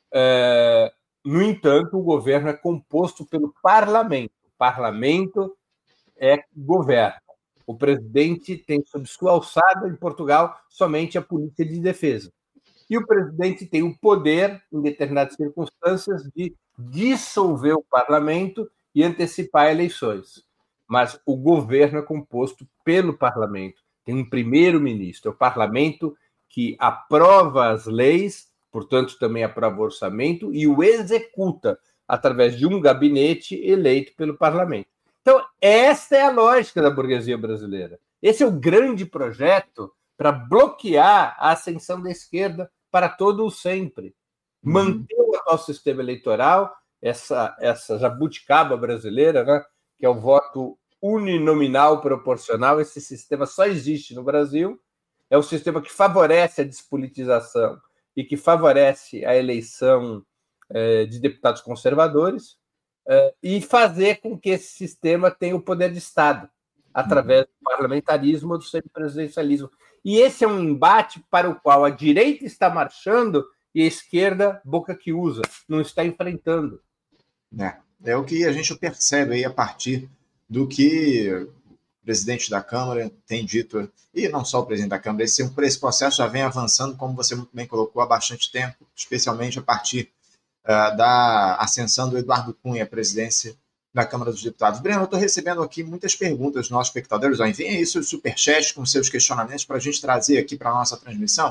No entanto, o governo é composto pelo parlamento. O parlamento é governo. O presidente tem sob sua alçada, em Portugal, somente a política de defesa. E o presidente tem o poder, em determinadas circunstâncias, de dissolver o parlamento e antecipar eleições. Mas o governo é composto pelo parlamento. Tem um primeiro-ministro. É o parlamento que aprova as leis, portanto, também aprova o orçamento, e o executa através de um gabinete eleito pelo parlamento. Então, esta é a lógica da burguesia brasileira. Esse é o grande projeto para bloquear a ascensão da esquerda para todo o sempre. Manter o atual sistema eleitoral, essa jabuticaba brasileira, né, que é o voto uninominal proporcional. Esse sistema só existe no Brasil. É um sistema que favorece a despolitização e que favorece a eleição de deputados conservadores, e fazer com que esse sistema tenha o poder de Estado, através do parlamentarismo ou do semipresidencialismo. E esse é um embate para o qual a direita está marchando e a esquerda, boca que usa, não está enfrentando. É o que a gente percebe aí a partir do que o presidente da Câmara tem dito, e não só o presidente da Câmara, esse processo já vem avançando, como você muito bem colocou, há bastante tempo, especialmente a partir da ascensão do Eduardo Cunha à presidência da Câmara dos Deputados. Breno, eu estou recebendo aqui muitas perguntas dos nossos espectadores. Enviem aí seus superchats com seus questionamentos para a gente trazer aqui para a nossa transmissão.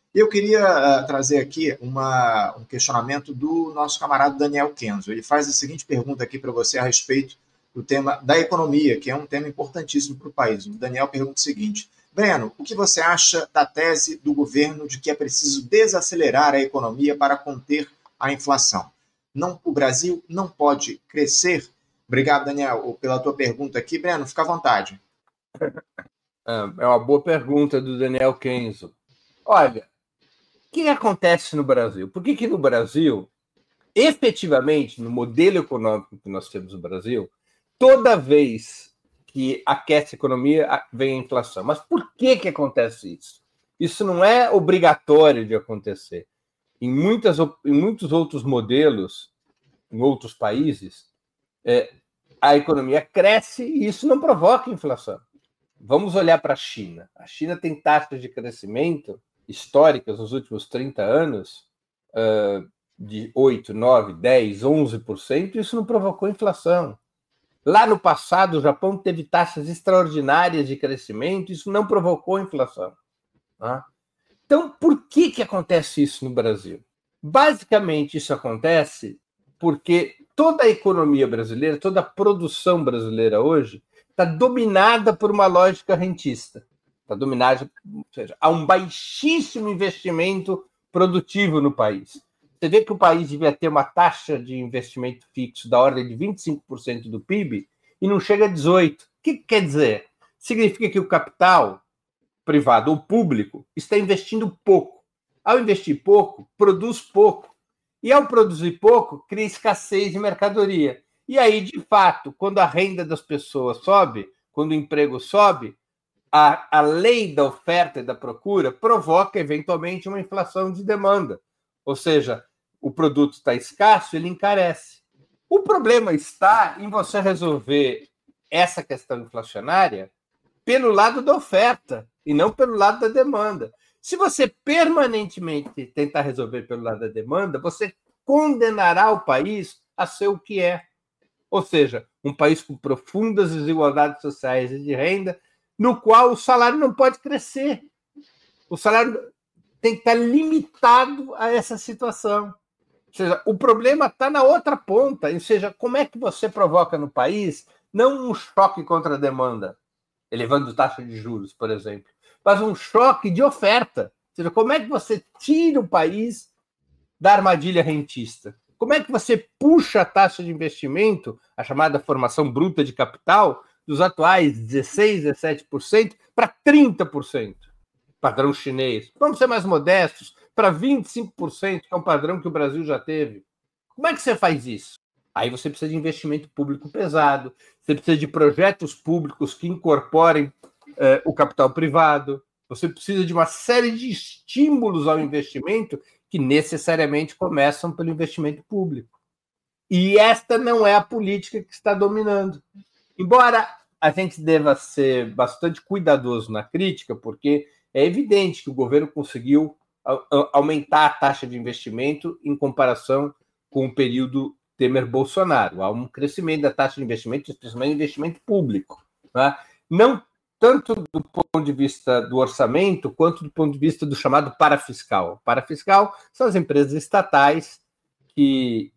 Eu queria trazer aqui um questionamento do nosso camarada Daniel Kenzo. Ele faz a seguinte pergunta aqui para você a respeito do tema da economia, que é um tema importantíssimo para o país. O Daniel pergunta o seguinte: Breno, o que você acha da tese do governo de que é preciso desacelerar a economia para conter a inflação? O Brasil não pode crescer? Obrigado, Daniel, pela tua pergunta aqui. Breno, fica à vontade. É uma boa pergunta do Daniel Kenzo. Olha, o que acontece no Brasil? Por que no Brasil, efetivamente, no modelo econômico que nós temos no Brasil, toda vez que aquece a economia, vem a inflação? Mas por que acontece isso? Isso não é obrigatório de acontecer. Em muitos outros modelos, em outros países, a economia cresce e isso não provoca inflação. Vamos olhar para a China. A China tem taxas de crescimento históricas nos últimos 30 anos de 8, 9, 10, 11%, e isso não provocou inflação. Lá no passado, o Japão teve taxas extraordinárias de crescimento, isso não provocou inflação. Tá? Então, por que acontece isso no Brasil? Basicamente, isso acontece porque toda a economia brasileira, toda a produção brasileira hoje está dominada por uma lógica rentista. Está dominada, ou seja, há um baixíssimo investimento produtivo no país. Você vê que o país devia ter uma taxa de investimento fixo da ordem de 25% do PIB e não chega a 18%. O que quer dizer? Significa que o capital privado ou público está investindo pouco. Ao investir pouco, produz pouco. E ao produzir pouco, cria escassez de mercadoria. E aí, de fato, quando a renda das pessoas sobe, quando o emprego sobe, a lei da oferta e da procura provoca, eventualmente, uma inflação de demanda. Ou seja, o produto está escasso, ele encarece. O problema está em você resolver essa questão inflacionária pelo lado da oferta e não pelo lado da demanda. Se você permanentemente tentar resolver pelo lado da demanda, você condenará o país a ser o que é. Ou seja, um país com profundas desigualdades sociais e de renda, no qual o salário não pode crescer. O salário tem que estar limitado a essa situação. Ou seja, o problema está na outra ponta. Ou seja, como é que você provoca no país não um choque contra a demanda, elevando taxa de juros, por exemplo, mas um choque de oferta. Ou seja, como é que você tira o país da armadilha rentista? Como é que você puxa a taxa de investimento, a chamada formação bruta de capital, dos atuais 16%, 17% para 30%? Padrão chinês. Vamos ser mais modestos, para 25%, que é um padrão que o Brasil já teve. Como é que você faz isso? Aí você precisa de investimento público pesado, você precisa de projetos públicos que incorporem o capital privado, você precisa de uma série de estímulos ao investimento que necessariamente começam pelo investimento público. E esta não é a política que está dominando. Embora a gente deva ser bastante cuidadoso na crítica, porque é evidente que o governo conseguiu aumentar a taxa de investimento em comparação com o período Temer-Bolsonaro. Há um crescimento da taxa de investimento, especialmente investimento público. Né? Não tanto do ponto de vista do orçamento, quanto do ponto de vista do chamado parafiscal. Parafiscal são as empresas estatais que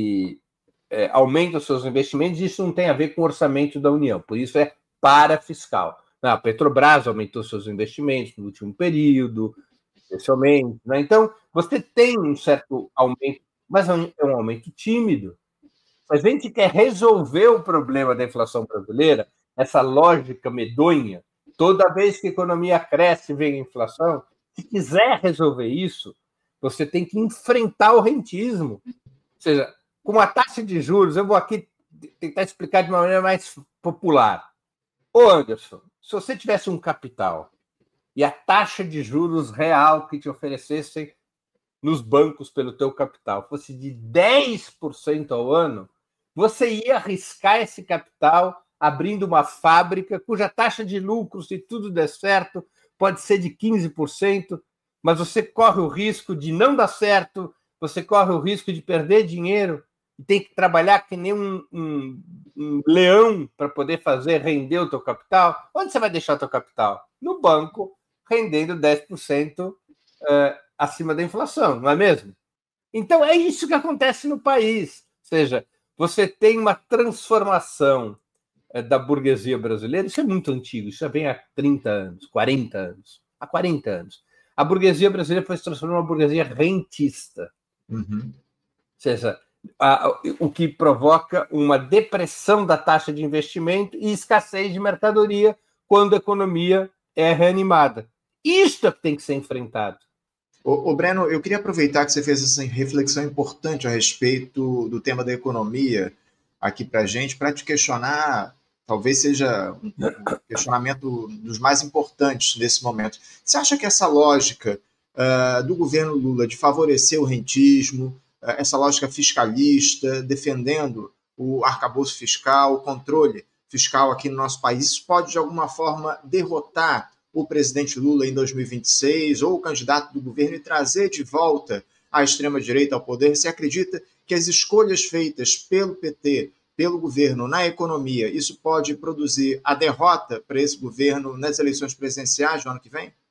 aumentam seus investimentos, e isso não tem a ver com o orçamento da União, por isso é parafiscal. A Petrobras aumentou seus investimentos no último período, especialmente. Né? Então, você tem um certo aumento, mas é um aumento tímido. Se a gente quer resolver o problema da inflação brasileira, essa lógica medonha, toda vez que a economia cresce, vem a inflação, se quiser resolver isso, você tem que enfrentar o rentismo. Ou seja, com a taxa de juros, eu vou aqui tentar explicar de uma maneira mais popular. Ô Anderson, se você tivesse um capital e a taxa de juros real que te oferecessem nos bancos pelo teu capital fosse de 10% ao ano, você ia arriscar esse capital abrindo uma fábrica cuja taxa de lucro, se tudo der certo, pode ser de 15%, mas você corre o risco de não dar certo, você corre o risco de perder dinheiro e tem que trabalhar que nem um leão para poder fazer render o teu capital. Onde você vai deixar o teu capital? No banco, rendendo 10% acima da inflação, não é mesmo? Então, é isso que acontece no país. Ou seja, você tem uma transformação da burguesia brasileira. Isso é muito antigo, isso já vem há 30 anos, 40 anos. Há 40 anos. A burguesia brasileira foi se transformando em uma burguesia rentista. Ou seja, o que provoca uma depressão da taxa de investimento e escassez de mercadoria quando a economia é reanimada. Isto é que tem que ser enfrentado. Ô Breno, eu queria aproveitar que você fez essa reflexão importante a respeito do tema da economia aqui para a gente, para te questionar, talvez seja um questionamento dos mais importantes nesse momento. Você acha que essa lógica do governo Lula de favorecer o rentismo, essa lógica fiscalista, defendendo o arcabouço fiscal, o controle fiscal aqui no nosso país, isso pode de alguma forma derrotar o presidente Lula em 2026 ou o candidato do governo e trazer de volta a extrema-direita ao poder? Você acredita que as escolhas feitas pelo PT, pelo governo na economia, isso pode produzir a derrota para esse governo nas eleições presidenciais do ano que vem?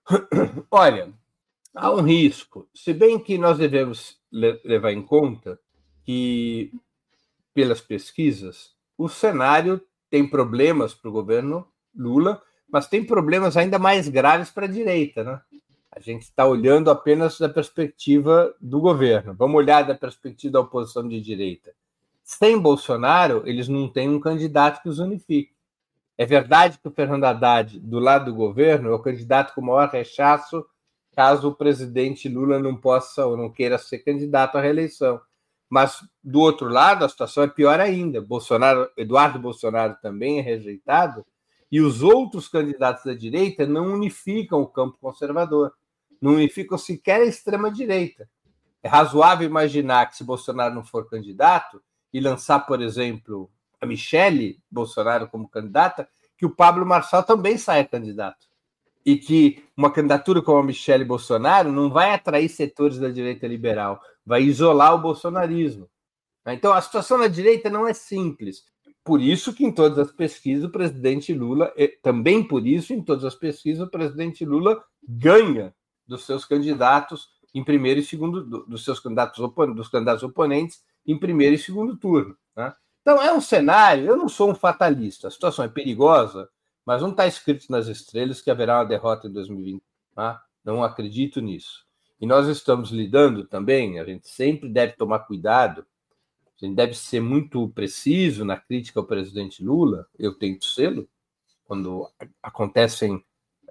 Olha, há um risco, se bem que nós devemos levar em conta que, pelas pesquisas, o cenário tem problemas para o governo Lula, mas tem problemas ainda mais graves para a direita, né? A gente está olhando apenas da perspectiva do governo. Vamos olhar da perspectiva da oposição de direita. Sem Bolsonaro, eles não têm um candidato que os unifique. É verdade que o Fernando Haddad, do lado do governo, é o candidato com o maior rechaço caso o presidente Lula não possa ou não queira ser candidato à reeleição. Mas, do outro lado, a situação é pior ainda. Eduardo Bolsonaro também é rejeitado, e os outros candidatos da direita não unificam o campo conservador, não unificam sequer a extrema-direita. É razoável imaginar que, se Bolsonaro não for candidato, e lançar, por exemplo, a Michele Bolsonaro como candidata, que o Pablo Marçal também saia candidato. E que uma candidatura como a Michele Bolsonaro não vai atrair setores da direita liberal, vai isolar o bolsonarismo. Então, a situação na direita não é simples. Por isso que em todas as pesquisas o presidente Lula, também por isso, em todas as pesquisas, o presidente Lula ganha dos seus candidatos em primeiro e segundo, dos candidatos oponentes em primeiro e segundo turno. Né? Então é um cenário, eu não sou um fatalista, a situação é perigosa, mas não está escrito nas estrelas que haverá uma derrota em 2020. Tá? Não acredito nisso. E nós estamos lidando também, a gente sempre deve tomar cuidado, a gente deve ser muito preciso na crítica ao presidente Lula, eu tento ser, quando acontecem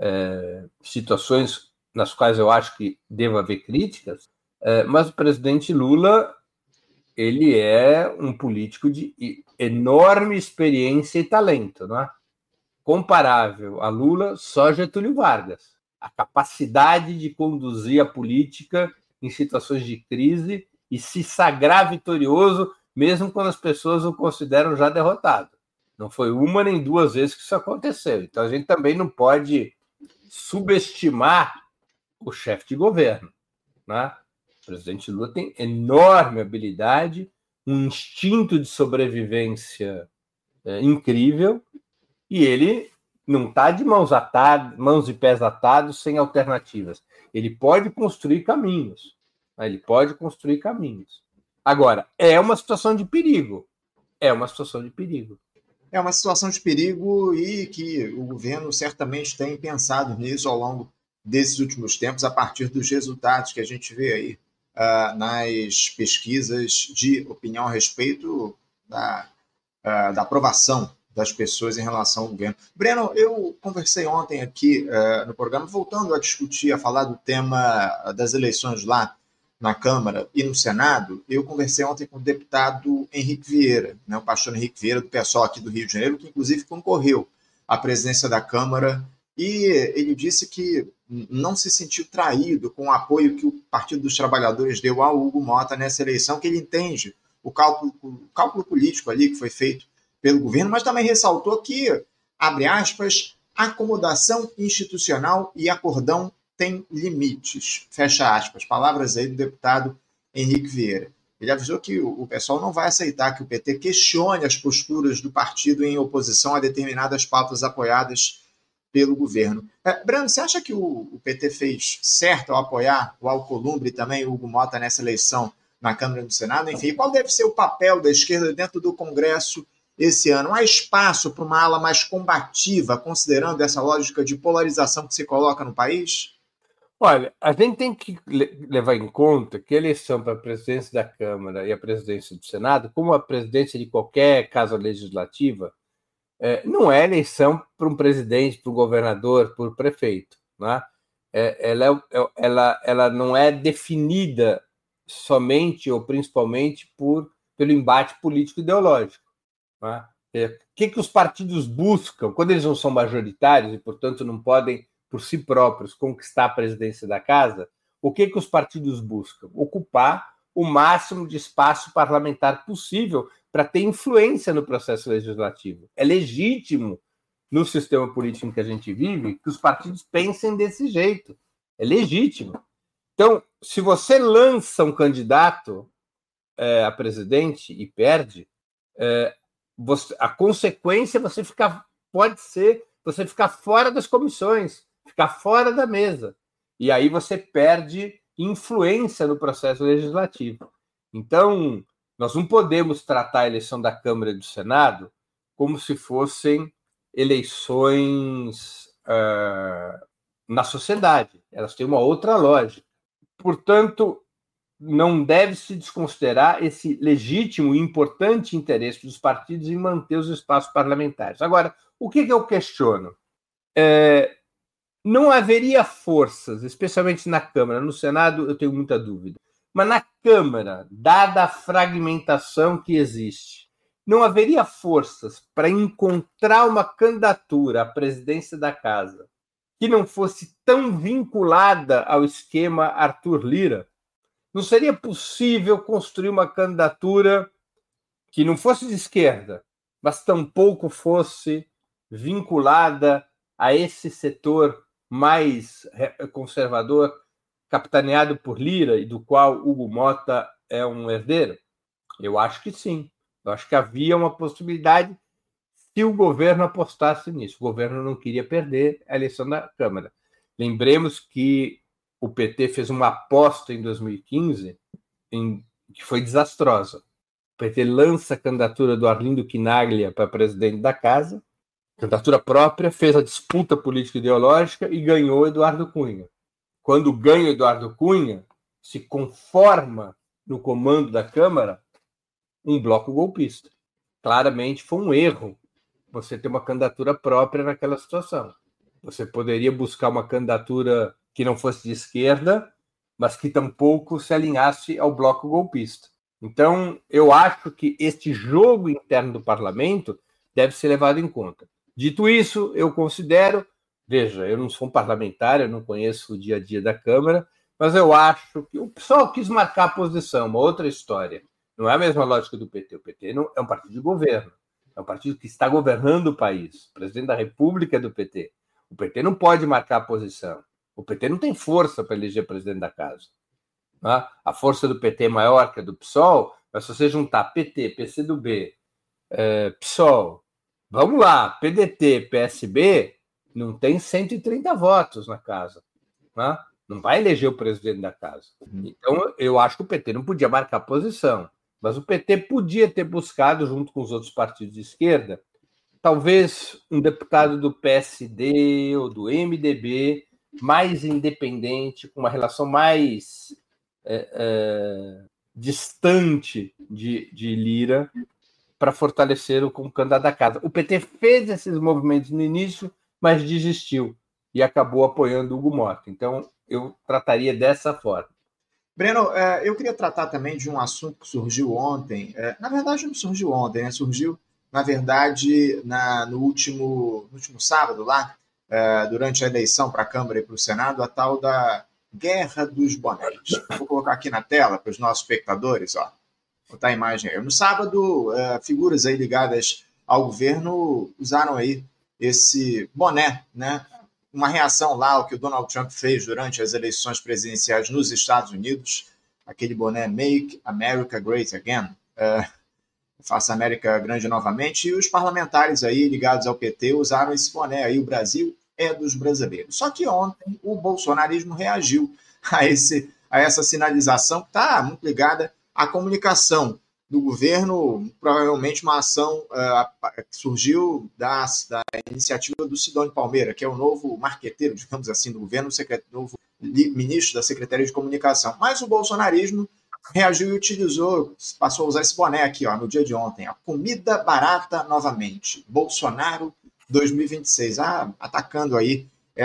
situações nas quais eu acho que deva haver críticas, mas o presidente Lula, ele é um político de enorme experiência e talento, não é? Comparável a Lula, só Getúlio Vargas. A capacidade de conduzir a política em situações de crise e se sagrar vitorioso, mesmo quando as pessoas o consideram já derrotado. Não foi uma nem duas vezes que isso aconteceu. Então, a gente também não pode subestimar o chefe de governo. Né? O presidente Lula tem enorme habilidade, um instinto de sobrevivência incrível, e ele não está de mãos e pés atados, sem alternativas. Ele pode construir caminhos. Ele pode construir caminhos. Agora, é uma situação de perigo. É uma situação de perigo. É uma situação de perigo e que o governo certamente tem pensado nisso ao longo desses últimos tempos, a partir dos resultados que a gente vê aí nas pesquisas de opinião a respeito da aprovação das pessoas em relação ao governo. Breno, eu conversei ontem aqui no programa, voltando a discutir, a falar do tema das eleições lá na Câmara e no Senado. Eu conversei ontem com o deputado Henrique Vieira, né, o pastor Henrique Vieira, do PSOL aqui do Rio de Janeiro, que inclusive concorreu à presidência da Câmara, e ele disse que não se sentiu traído com o apoio que o Partido dos Trabalhadores deu ao Hugo Mota nessa eleição, que ele entende o cálculo político ali que foi feito pelo governo, mas também ressaltou que, abre aspas, acomodação institucional e acordão tem limites, fecha aspas, palavras aí do deputado Henrique Vieira. Ele avisou que o pessoal não vai aceitar que o PT questione as posturas do partido em oposição a determinadas pautas apoiadas pelo governo. Breno, você acha que o PT fez certo ao apoiar o Alcolumbre e também o Hugo Mota nessa eleição na Câmara e no Senado? Enfim, qual deve ser o papel da esquerda dentro do Congresso esse ano? Há espaço para uma ala mais combativa, considerando essa lógica de polarização que se coloca no país? Olha, a gente tem que levar em conta que a eleição para a presidência da Câmara e a presidência do Senado, como a presidência de qualquer casa legislativa, não é eleição para um presidente, para um governador, para o prefeito. Né? Ela não é definida somente ou principalmente pelo embate político-ideológico. Né? O que os partidos buscam, quando eles não são majoritários e, portanto, não podem, por si próprios, conquistar a presidência da casa, o que os partidos buscam? Ocupar o máximo de espaço parlamentar possível para ter influência no processo legislativo. É legítimo, no sistema político em que a gente vive, que os partidos pensem desse jeito. É legítimo. Então, se você lança um candidato a presidente e perde, a consequência pode ser você ficar fora das comissões, ficar fora da mesa. E aí você perde influência no processo legislativo. Então, nós não podemos tratar a eleição da Câmara e do Senado como se fossem eleições na sociedade. Elas têm uma outra lógica. Portanto, não deve se desconsiderar esse legítimo e importante interesse dos partidos em manter os espaços parlamentares. Agora, o que eu questiono? Não haveria forças, especialmente na Câmara. No Senado, eu tenho muita dúvida. Mas na Câmara, dada a fragmentação que existe, não haveria forças para encontrar uma candidatura à presidência da Casa que não fosse tão vinculada ao esquema Arthur Lira? Não seria possível construir uma candidatura que não fosse de esquerda, mas tampouco fosse vinculada a esse setor mais conservador, capitaneado por Lira e do qual Hugo Mota é um herdeiro? Eu acho que sim. Eu acho que havia uma possibilidade se o governo apostasse nisso. O governo não queria perder a eleição da Câmara. Lembremos que o PT fez uma aposta em 2015 que foi desastrosa. O PT lança a candidatura do Arlindo Quinaglia para presidente da Casa, candidatura própria, fez a disputa político-ideológica e ganhou Eduardo Cunha. Quando ganha Eduardo Cunha, se conforma no comando da Câmara um bloco golpista. Claramente foi um erro você ter uma candidatura própria naquela situação. Você poderia buscar uma candidatura que não fosse de esquerda, mas que tampouco se alinhasse ao bloco golpista. Então, eu acho que este jogo interno do parlamento deve ser levado em conta. Dito isso, eu considero, veja, eu não sou um parlamentar, eu não conheço o dia a dia da Câmara, mas eu acho que o pessoal quis marcar a posição, uma outra história. Não é a mesma lógica do PT. O PT não é um partido de governo, é um partido que está governando o país. O presidente da República é do PT. O PT não pode marcar a posição. O PT não tem força para eleger presidente da Casa. Né? A força do PT é maior que a do PSOL, mas se você juntar PT, PCdoB, PSOL, vamos lá, PDT, PSB, não tem 130 votos na Casa. Né? Não vai eleger o presidente da Casa. Então, eu acho que o PT não podia marcar posição, mas o PT podia ter buscado, junto com os outros partidos de esquerda, talvez um deputado do PSD ou do MDB mais independente, com uma relação mais distante de Lira, para fortalecer como candidato da Casa. O PT fez esses movimentos no início, mas desistiu e acabou apoiando Hugo Mota. Então, eu trataria dessa forma. Breno, eu queria tratar também de um assunto que surgiu ontem. Na verdade, não surgiu ontem, né? Surgiu, na verdade, no último sábado, lá, durante a eleição para a Câmara e para o Senado, a tal da Guerra dos Bonés. Vou colocar aqui na tela para os nossos espectadores, ó. Vou botar a imagem aí. No sábado, figuras aí ligadas ao governo usaram aí esse boné, né? Uma reação lá ao que o Donald Trump fez durante as eleições presidenciais nos Estados Unidos, aquele boné Make America Great Again, Faça a América Grande novamente, e os parlamentares aí ligados ao PT usaram esse boné aí, o Brasil é dos brasileiros. Só que ontem o bolsonarismo reagiu a essa sinalização que está muito ligada à comunicação do governo, provavelmente uma ação que surgiu da iniciativa do Sidônio Palmeira, que é o novo marqueteiro, digamos assim, do governo, novo ministro da Secretaria de Comunicação. Mas o bolsonarismo reagiu e passou a usar esse boné aqui, no dia de ontem, a comida barata novamente, Bolsonaro 2026, atacando aí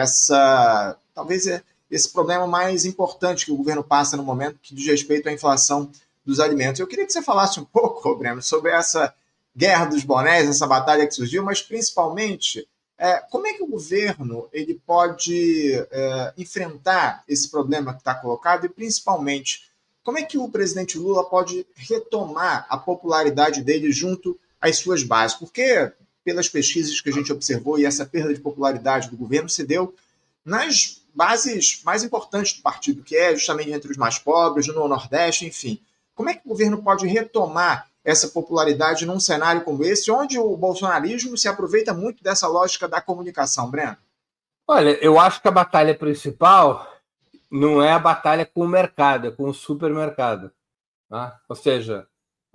talvez esse problema mais importante que o governo passa no momento, que diz respeito à inflação dos alimentos. Eu queria que você falasse um pouco, Breno, sobre essa guerra dos bonés, essa batalha que surgiu, mas principalmente como é que o governo ele pode enfrentar esse problema que está colocado e principalmente como é que o presidente Lula pode retomar a popularidade dele junto às suas bases? Porque, pelas pesquisas que a gente observou, e essa perda de popularidade do governo se deu nas bases mais importantes do partido, que é justamente entre os mais pobres, no Nordeste, enfim. Como é que o governo pode retomar essa popularidade num cenário como esse, onde o bolsonarismo se aproveita muito dessa lógica da comunicação, Breno? Olha, eu acho que a batalha principal não é a batalha com o mercado, é com o supermercado. Tá? Ou seja,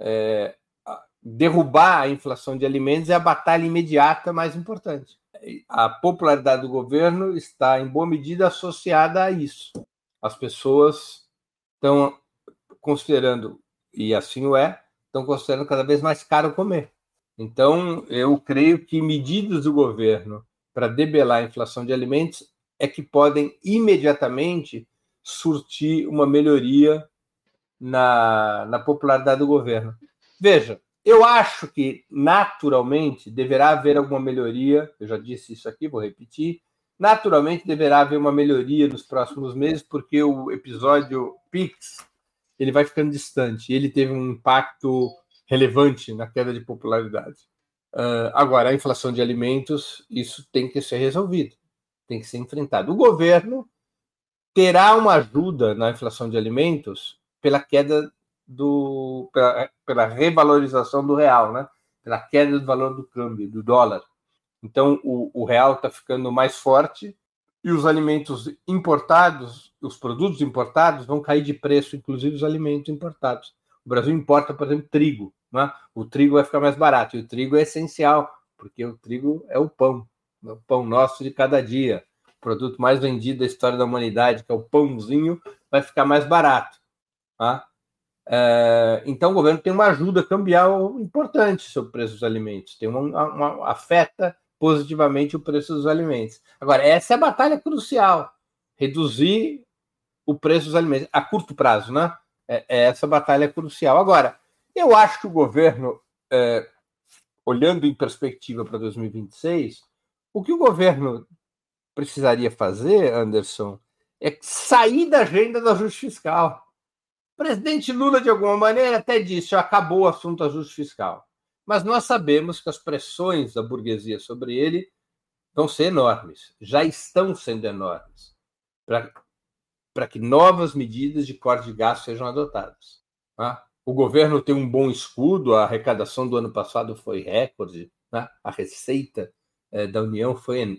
derrubar a inflação de alimentos é a batalha imediata mais importante. A popularidade do governo está, em boa medida, associada a isso. As pessoas estão considerando, e assim estão considerando cada vez mais caro comer. Então, eu creio que medidas do governo para debelar a inflação de alimentos é que podem imediatamente surtir uma melhoria na popularidade do governo. Veja, eu acho que naturalmente deverá haver alguma melhoria, eu já disse isso aqui, vou repetir, naturalmente deverá haver uma melhoria nos próximos meses, porque o episódio PIX ele vai ficando distante, e ele teve um impacto relevante na queda de popularidade. Agora, a inflação de alimentos, isso tem que ser resolvido, tem que ser enfrentado. O governo terá uma ajuda na inflação de alimentos pela queda pela revalorização do real, né? Pela queda do valor do câmbio, do dólar. Então, o real está ficando mais forte e os alimentos importados, os produtos importados vão cair de preço, inclusive os alimentos importados. O Brasil importa, por exemplo, trigo, né? O trigo vai ficar mais barato, e o trigo é essencial, porque o trigo é o pão nosso de cada dia. O produto mais vendido da história da humanidade, que é o pãozinho, vai ficar mais barato. Tá? Então, o governo tem uma ajuda cambial importante sobre o preço dos alimentos, afeta positivamente o preço dos alimentos. Agora, essa é a batalha crucial, reduzir o preço dos alimentos a curto prazo, né? Essa batalha crucial. Agora, eu acho que o governo, olhando em perspectiva para 2026, o que o governo precisaria fazer, Anderson, é sair da agenda do ajuste fiscal. O presidente Lula, de alguma maneira, até disse: acabou o assunto do ajuste fiscal. Mas nós sabemos que as pressões da burguesia sobre ele vão ser enormes, já estão sendo enormes, para que novas medidas de corte de gastos sejam adotadas. Tá? O governo tem um bom escudo, a arrecadação do ano passado foi recorde, né? A receita da União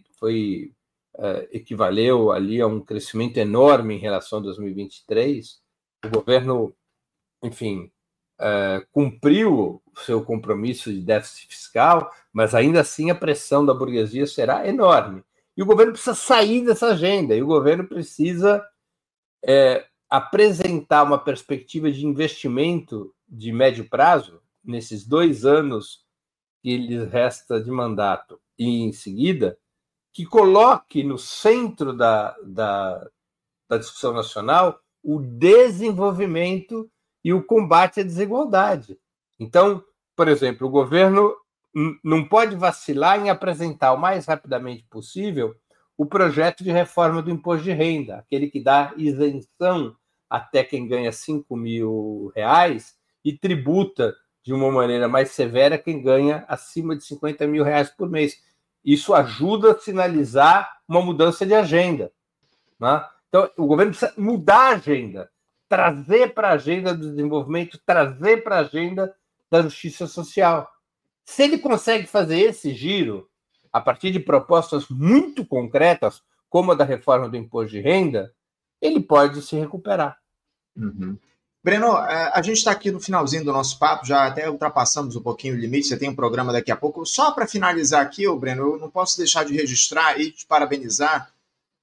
equivaleu ali a um crescimento enorme em relação a 2023. O governo, enfim, cumpriu o seu compromisso de déficit fiscal, mas ainda assim a pressão da burguesia será enorme. E o governo precisa sair dessa agenda, e o governo precisa apresentar uma perspectiva de investimento de médio prazo, nesses 2 anos que lhes resta de mandato, e em seguida, que coloque no centro da discussão nacional o desenvolvimento e o combate à desigualdade. Então, por exemplo, o governo não pode vacilar em apresentar o mais rapidamente possível o projeto de reforma do imposto de renda, aquele que dá isenção até quem ganha R$5 mil e tributa de uma maneira mais severa quem ganha acima de R$50 mil por mês. Isso ajuda a sinalizar uma mudança de agenda. Né? Então, o governo precisa mudar a agenda, trazer para a agenda do desenvolvimento, trazer para a agenda da justiça social. Se ele consegue fazer esse giro, a partir de propostas muito concretas, como a da reforma do imposto de renda, ele pode se recuperar. Uhum. Breno, a gente está aqui no finalzinho do nosso papo, já até ultrapassamos um pouquinho o limite, você tem um programa daqui a pouco. Só para finalizar aqui, Breno, eu não posso deixar de registrar e te parabenizar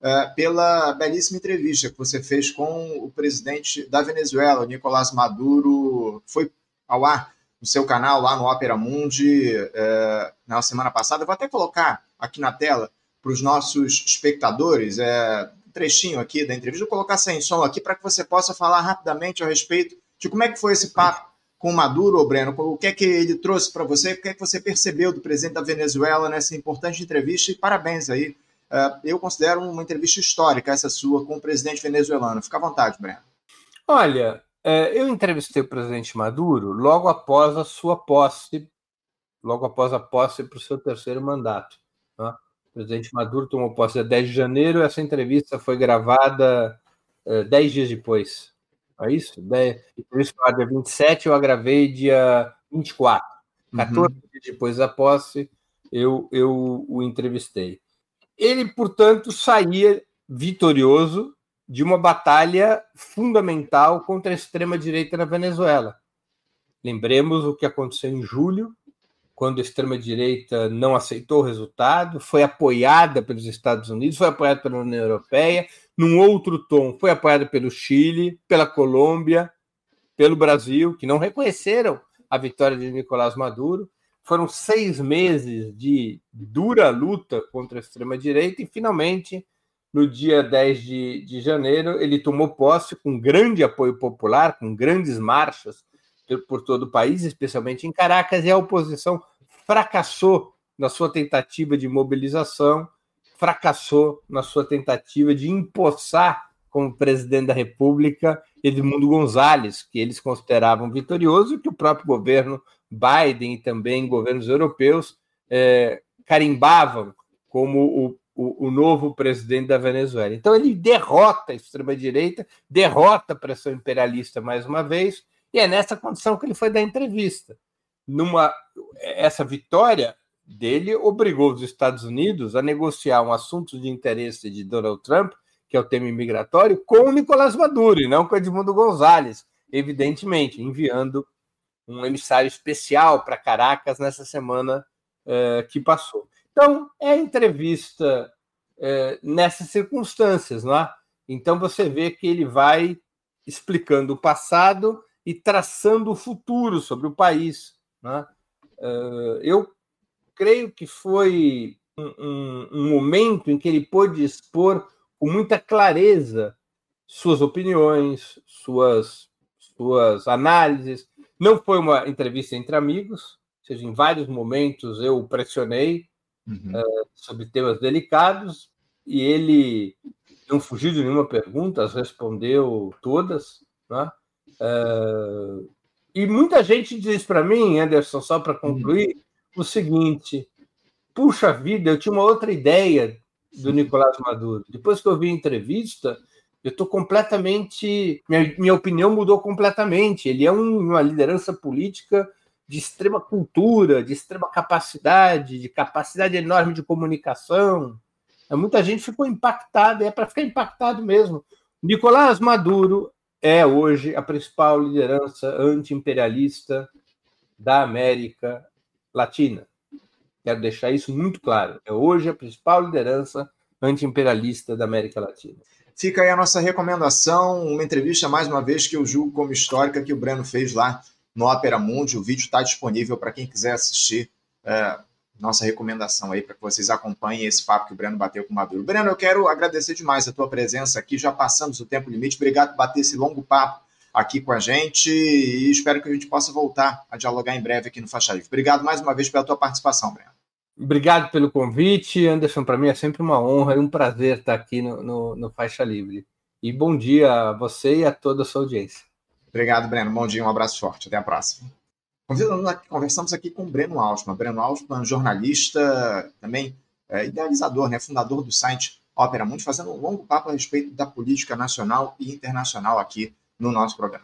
pela belíssima entrevista que você fez com o presidente da Venezuela, o Nicolás Maduro. Foi ao ar no seu canal, lá no Opera Mundi, na semana passada. Eu vou até colocar aqui na tela para os nossos espectadores um trechinho aqui da entrevista. Vou colocar sem som aqui para que você possa falar rapidamente a respeito de como é que foi esse papo com o Maduro, Breno, o que é que ele trouxe para você, o que é que você percebeu do presidente da Venezuela nessa importante entrevista, e parabéns aí. Eu considero uma entrevista histórica essa sua com o presidente venezuelano. Fica à vontade, Breno. Olha, eu entrevistei o presidente Maduro logo após a sua posse, logo após a posse para o seu terceiro mandato. Né? O presidente Maduro tomou posse dia 10 de janeiro, essa entrevista foi gravada 10 dias depois. É isso? A entrevista foi dia 27, eu a gravei dia 24. 14 dias depois da posse, eu o entrevistei. Ele, portanto, saía vitorioso de uma batalha fundamental contra a extrema-direita na Venezuela. Lembremos o que aconteceu em julho, quando a extrema-direita não aceitou o resultado, foi apoiada pelos Estados Unidos, foi apoiada pela União Europeia, num outro tom, foi apoiada pelo Chile, pela Colômbia, pelo Brasil, que não reconheceram a vitória de Nicolás Maduro. Foram 6 meses de dura luta contra a extrema-direita e, finalmente, no dia 10 de janeiro, ele tomou posse com grande apoio popular, com grandes marchas por todo o país, especialmente em Caracas, e a oposição fracassou na sua tentativa de mobilização, fracassou na sua tentativa de empossar como presidente da República Edmundo González, que eles consideravam vitorioso, e que o próprio governo Biden e também governos europeus carimbavam como o novo presidente da Venezuela. Então ele derrota a extrema-direita, derrota a pressão imperialista mais uma vez, e é nessa condição que ele foi dar entrevista. Essa vitória dele obrigou os Estados Unidos a negociar um assunto de interesse de Donald Trump, que é o tema imigratório, com o Nicolás Maduro, e não com o Edmundo González, evidentemente, enviando um emissário especial para Caracas nessa semana que passou. Então, é entrevista nessas circunstâncias, não é? Então, você vê que ele vai explicando o passado e traçando o futuro sobre o país. Não é? Eu creio que foi um momento em que ele pôde expor com muita clareza suas opiniões, suas análises. Não foi uma entrevista entre amigos, ou seja, em vários momentos eu o pressionei sobre temas delicados, e ele não fugiu de nenhuma pergunta, as respondeu todas. Né? E muita gente diz para mim, Anderson, só para concluir, o seguinte: puxa vida, eu tinha uma outra ideia do Nicolás Maduro. Depois que eu vi a entrevista, eu estou completamente... Minha opinião mudou completamente. Ele é uma liderança política de extrema cultura, de extrema capacidade, de capacidade enorme de comunicação. Muita gente ficou impactada, é para ficar impactado mesmo. Nicolás Maduro é hoje a principal liderança anti-imperialista da América Latina. Quero deixar isso muito claro. É hoje a principal liderança anti-imperialista da América Latina. Fica aí a nossa recomendação, uma entrevista, mais uma vez, que eu julgo como histórica, que o Breno fez lá no Opera Mundi. O vídeo está disponível para quem quiser assistir. Nossa recomendação aí para que vocês acompanhem esse papo que o Breno bateu com o Maduro. Breno, eu quero agradecer demais a tua presença aqui. Já passamos o tempo limite. Obrigado por bater esse longo papo aqui com a gente e espero que a gente possa voltar a dialogar em breve aqui no Faixa Livre. Obrigado mais uma vez pela tua participação, Breno. Obrigado pelo convite, Anderson. Para mim é sempre uma honra e um prazer estar aqui no Faixa Livre. E bom dia a você e a toda a sua audiência. Obrigado, Breno. Bom dia, um abraço forte. Até a próxima. Conversamos aqui com o Breno Altman. Breno Altman, jornalista, também idealizador, fundador do site Opera Mundi, fazendo um longo papo a respeito da política nacional e internacional aqui no nosso programa.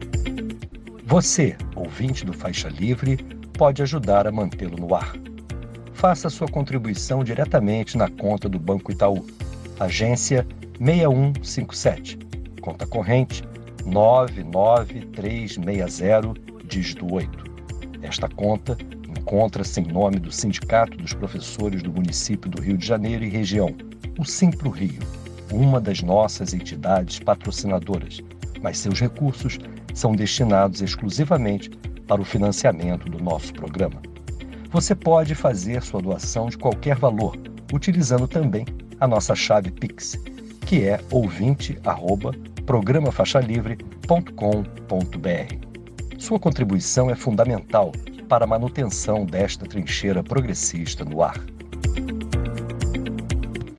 Você, ouvinte do Faixa Livre, pode ajudar a mantê-lo no ar. faça sua contribuição diretamente na conta do Banco Itaú, agência 6157, conta corrente 99360, dígito 8. Esta conta encontra-se em nome do Sindicato dos Professores do Município do Rio de Janeiro e região, o Simpro Rio, uma das nossas entidades patrocinadoras, mas seus recursos são destinados exclusivamente para o financiamento do nosso programa. Você pode fazer sua doação de qualquer valor, utilizando também a nossa chave Pix, que é ouvinte@programafaixalivre.com.br. Sua contribuição é fundamental para a manutenção desta trincheira progressista no ar.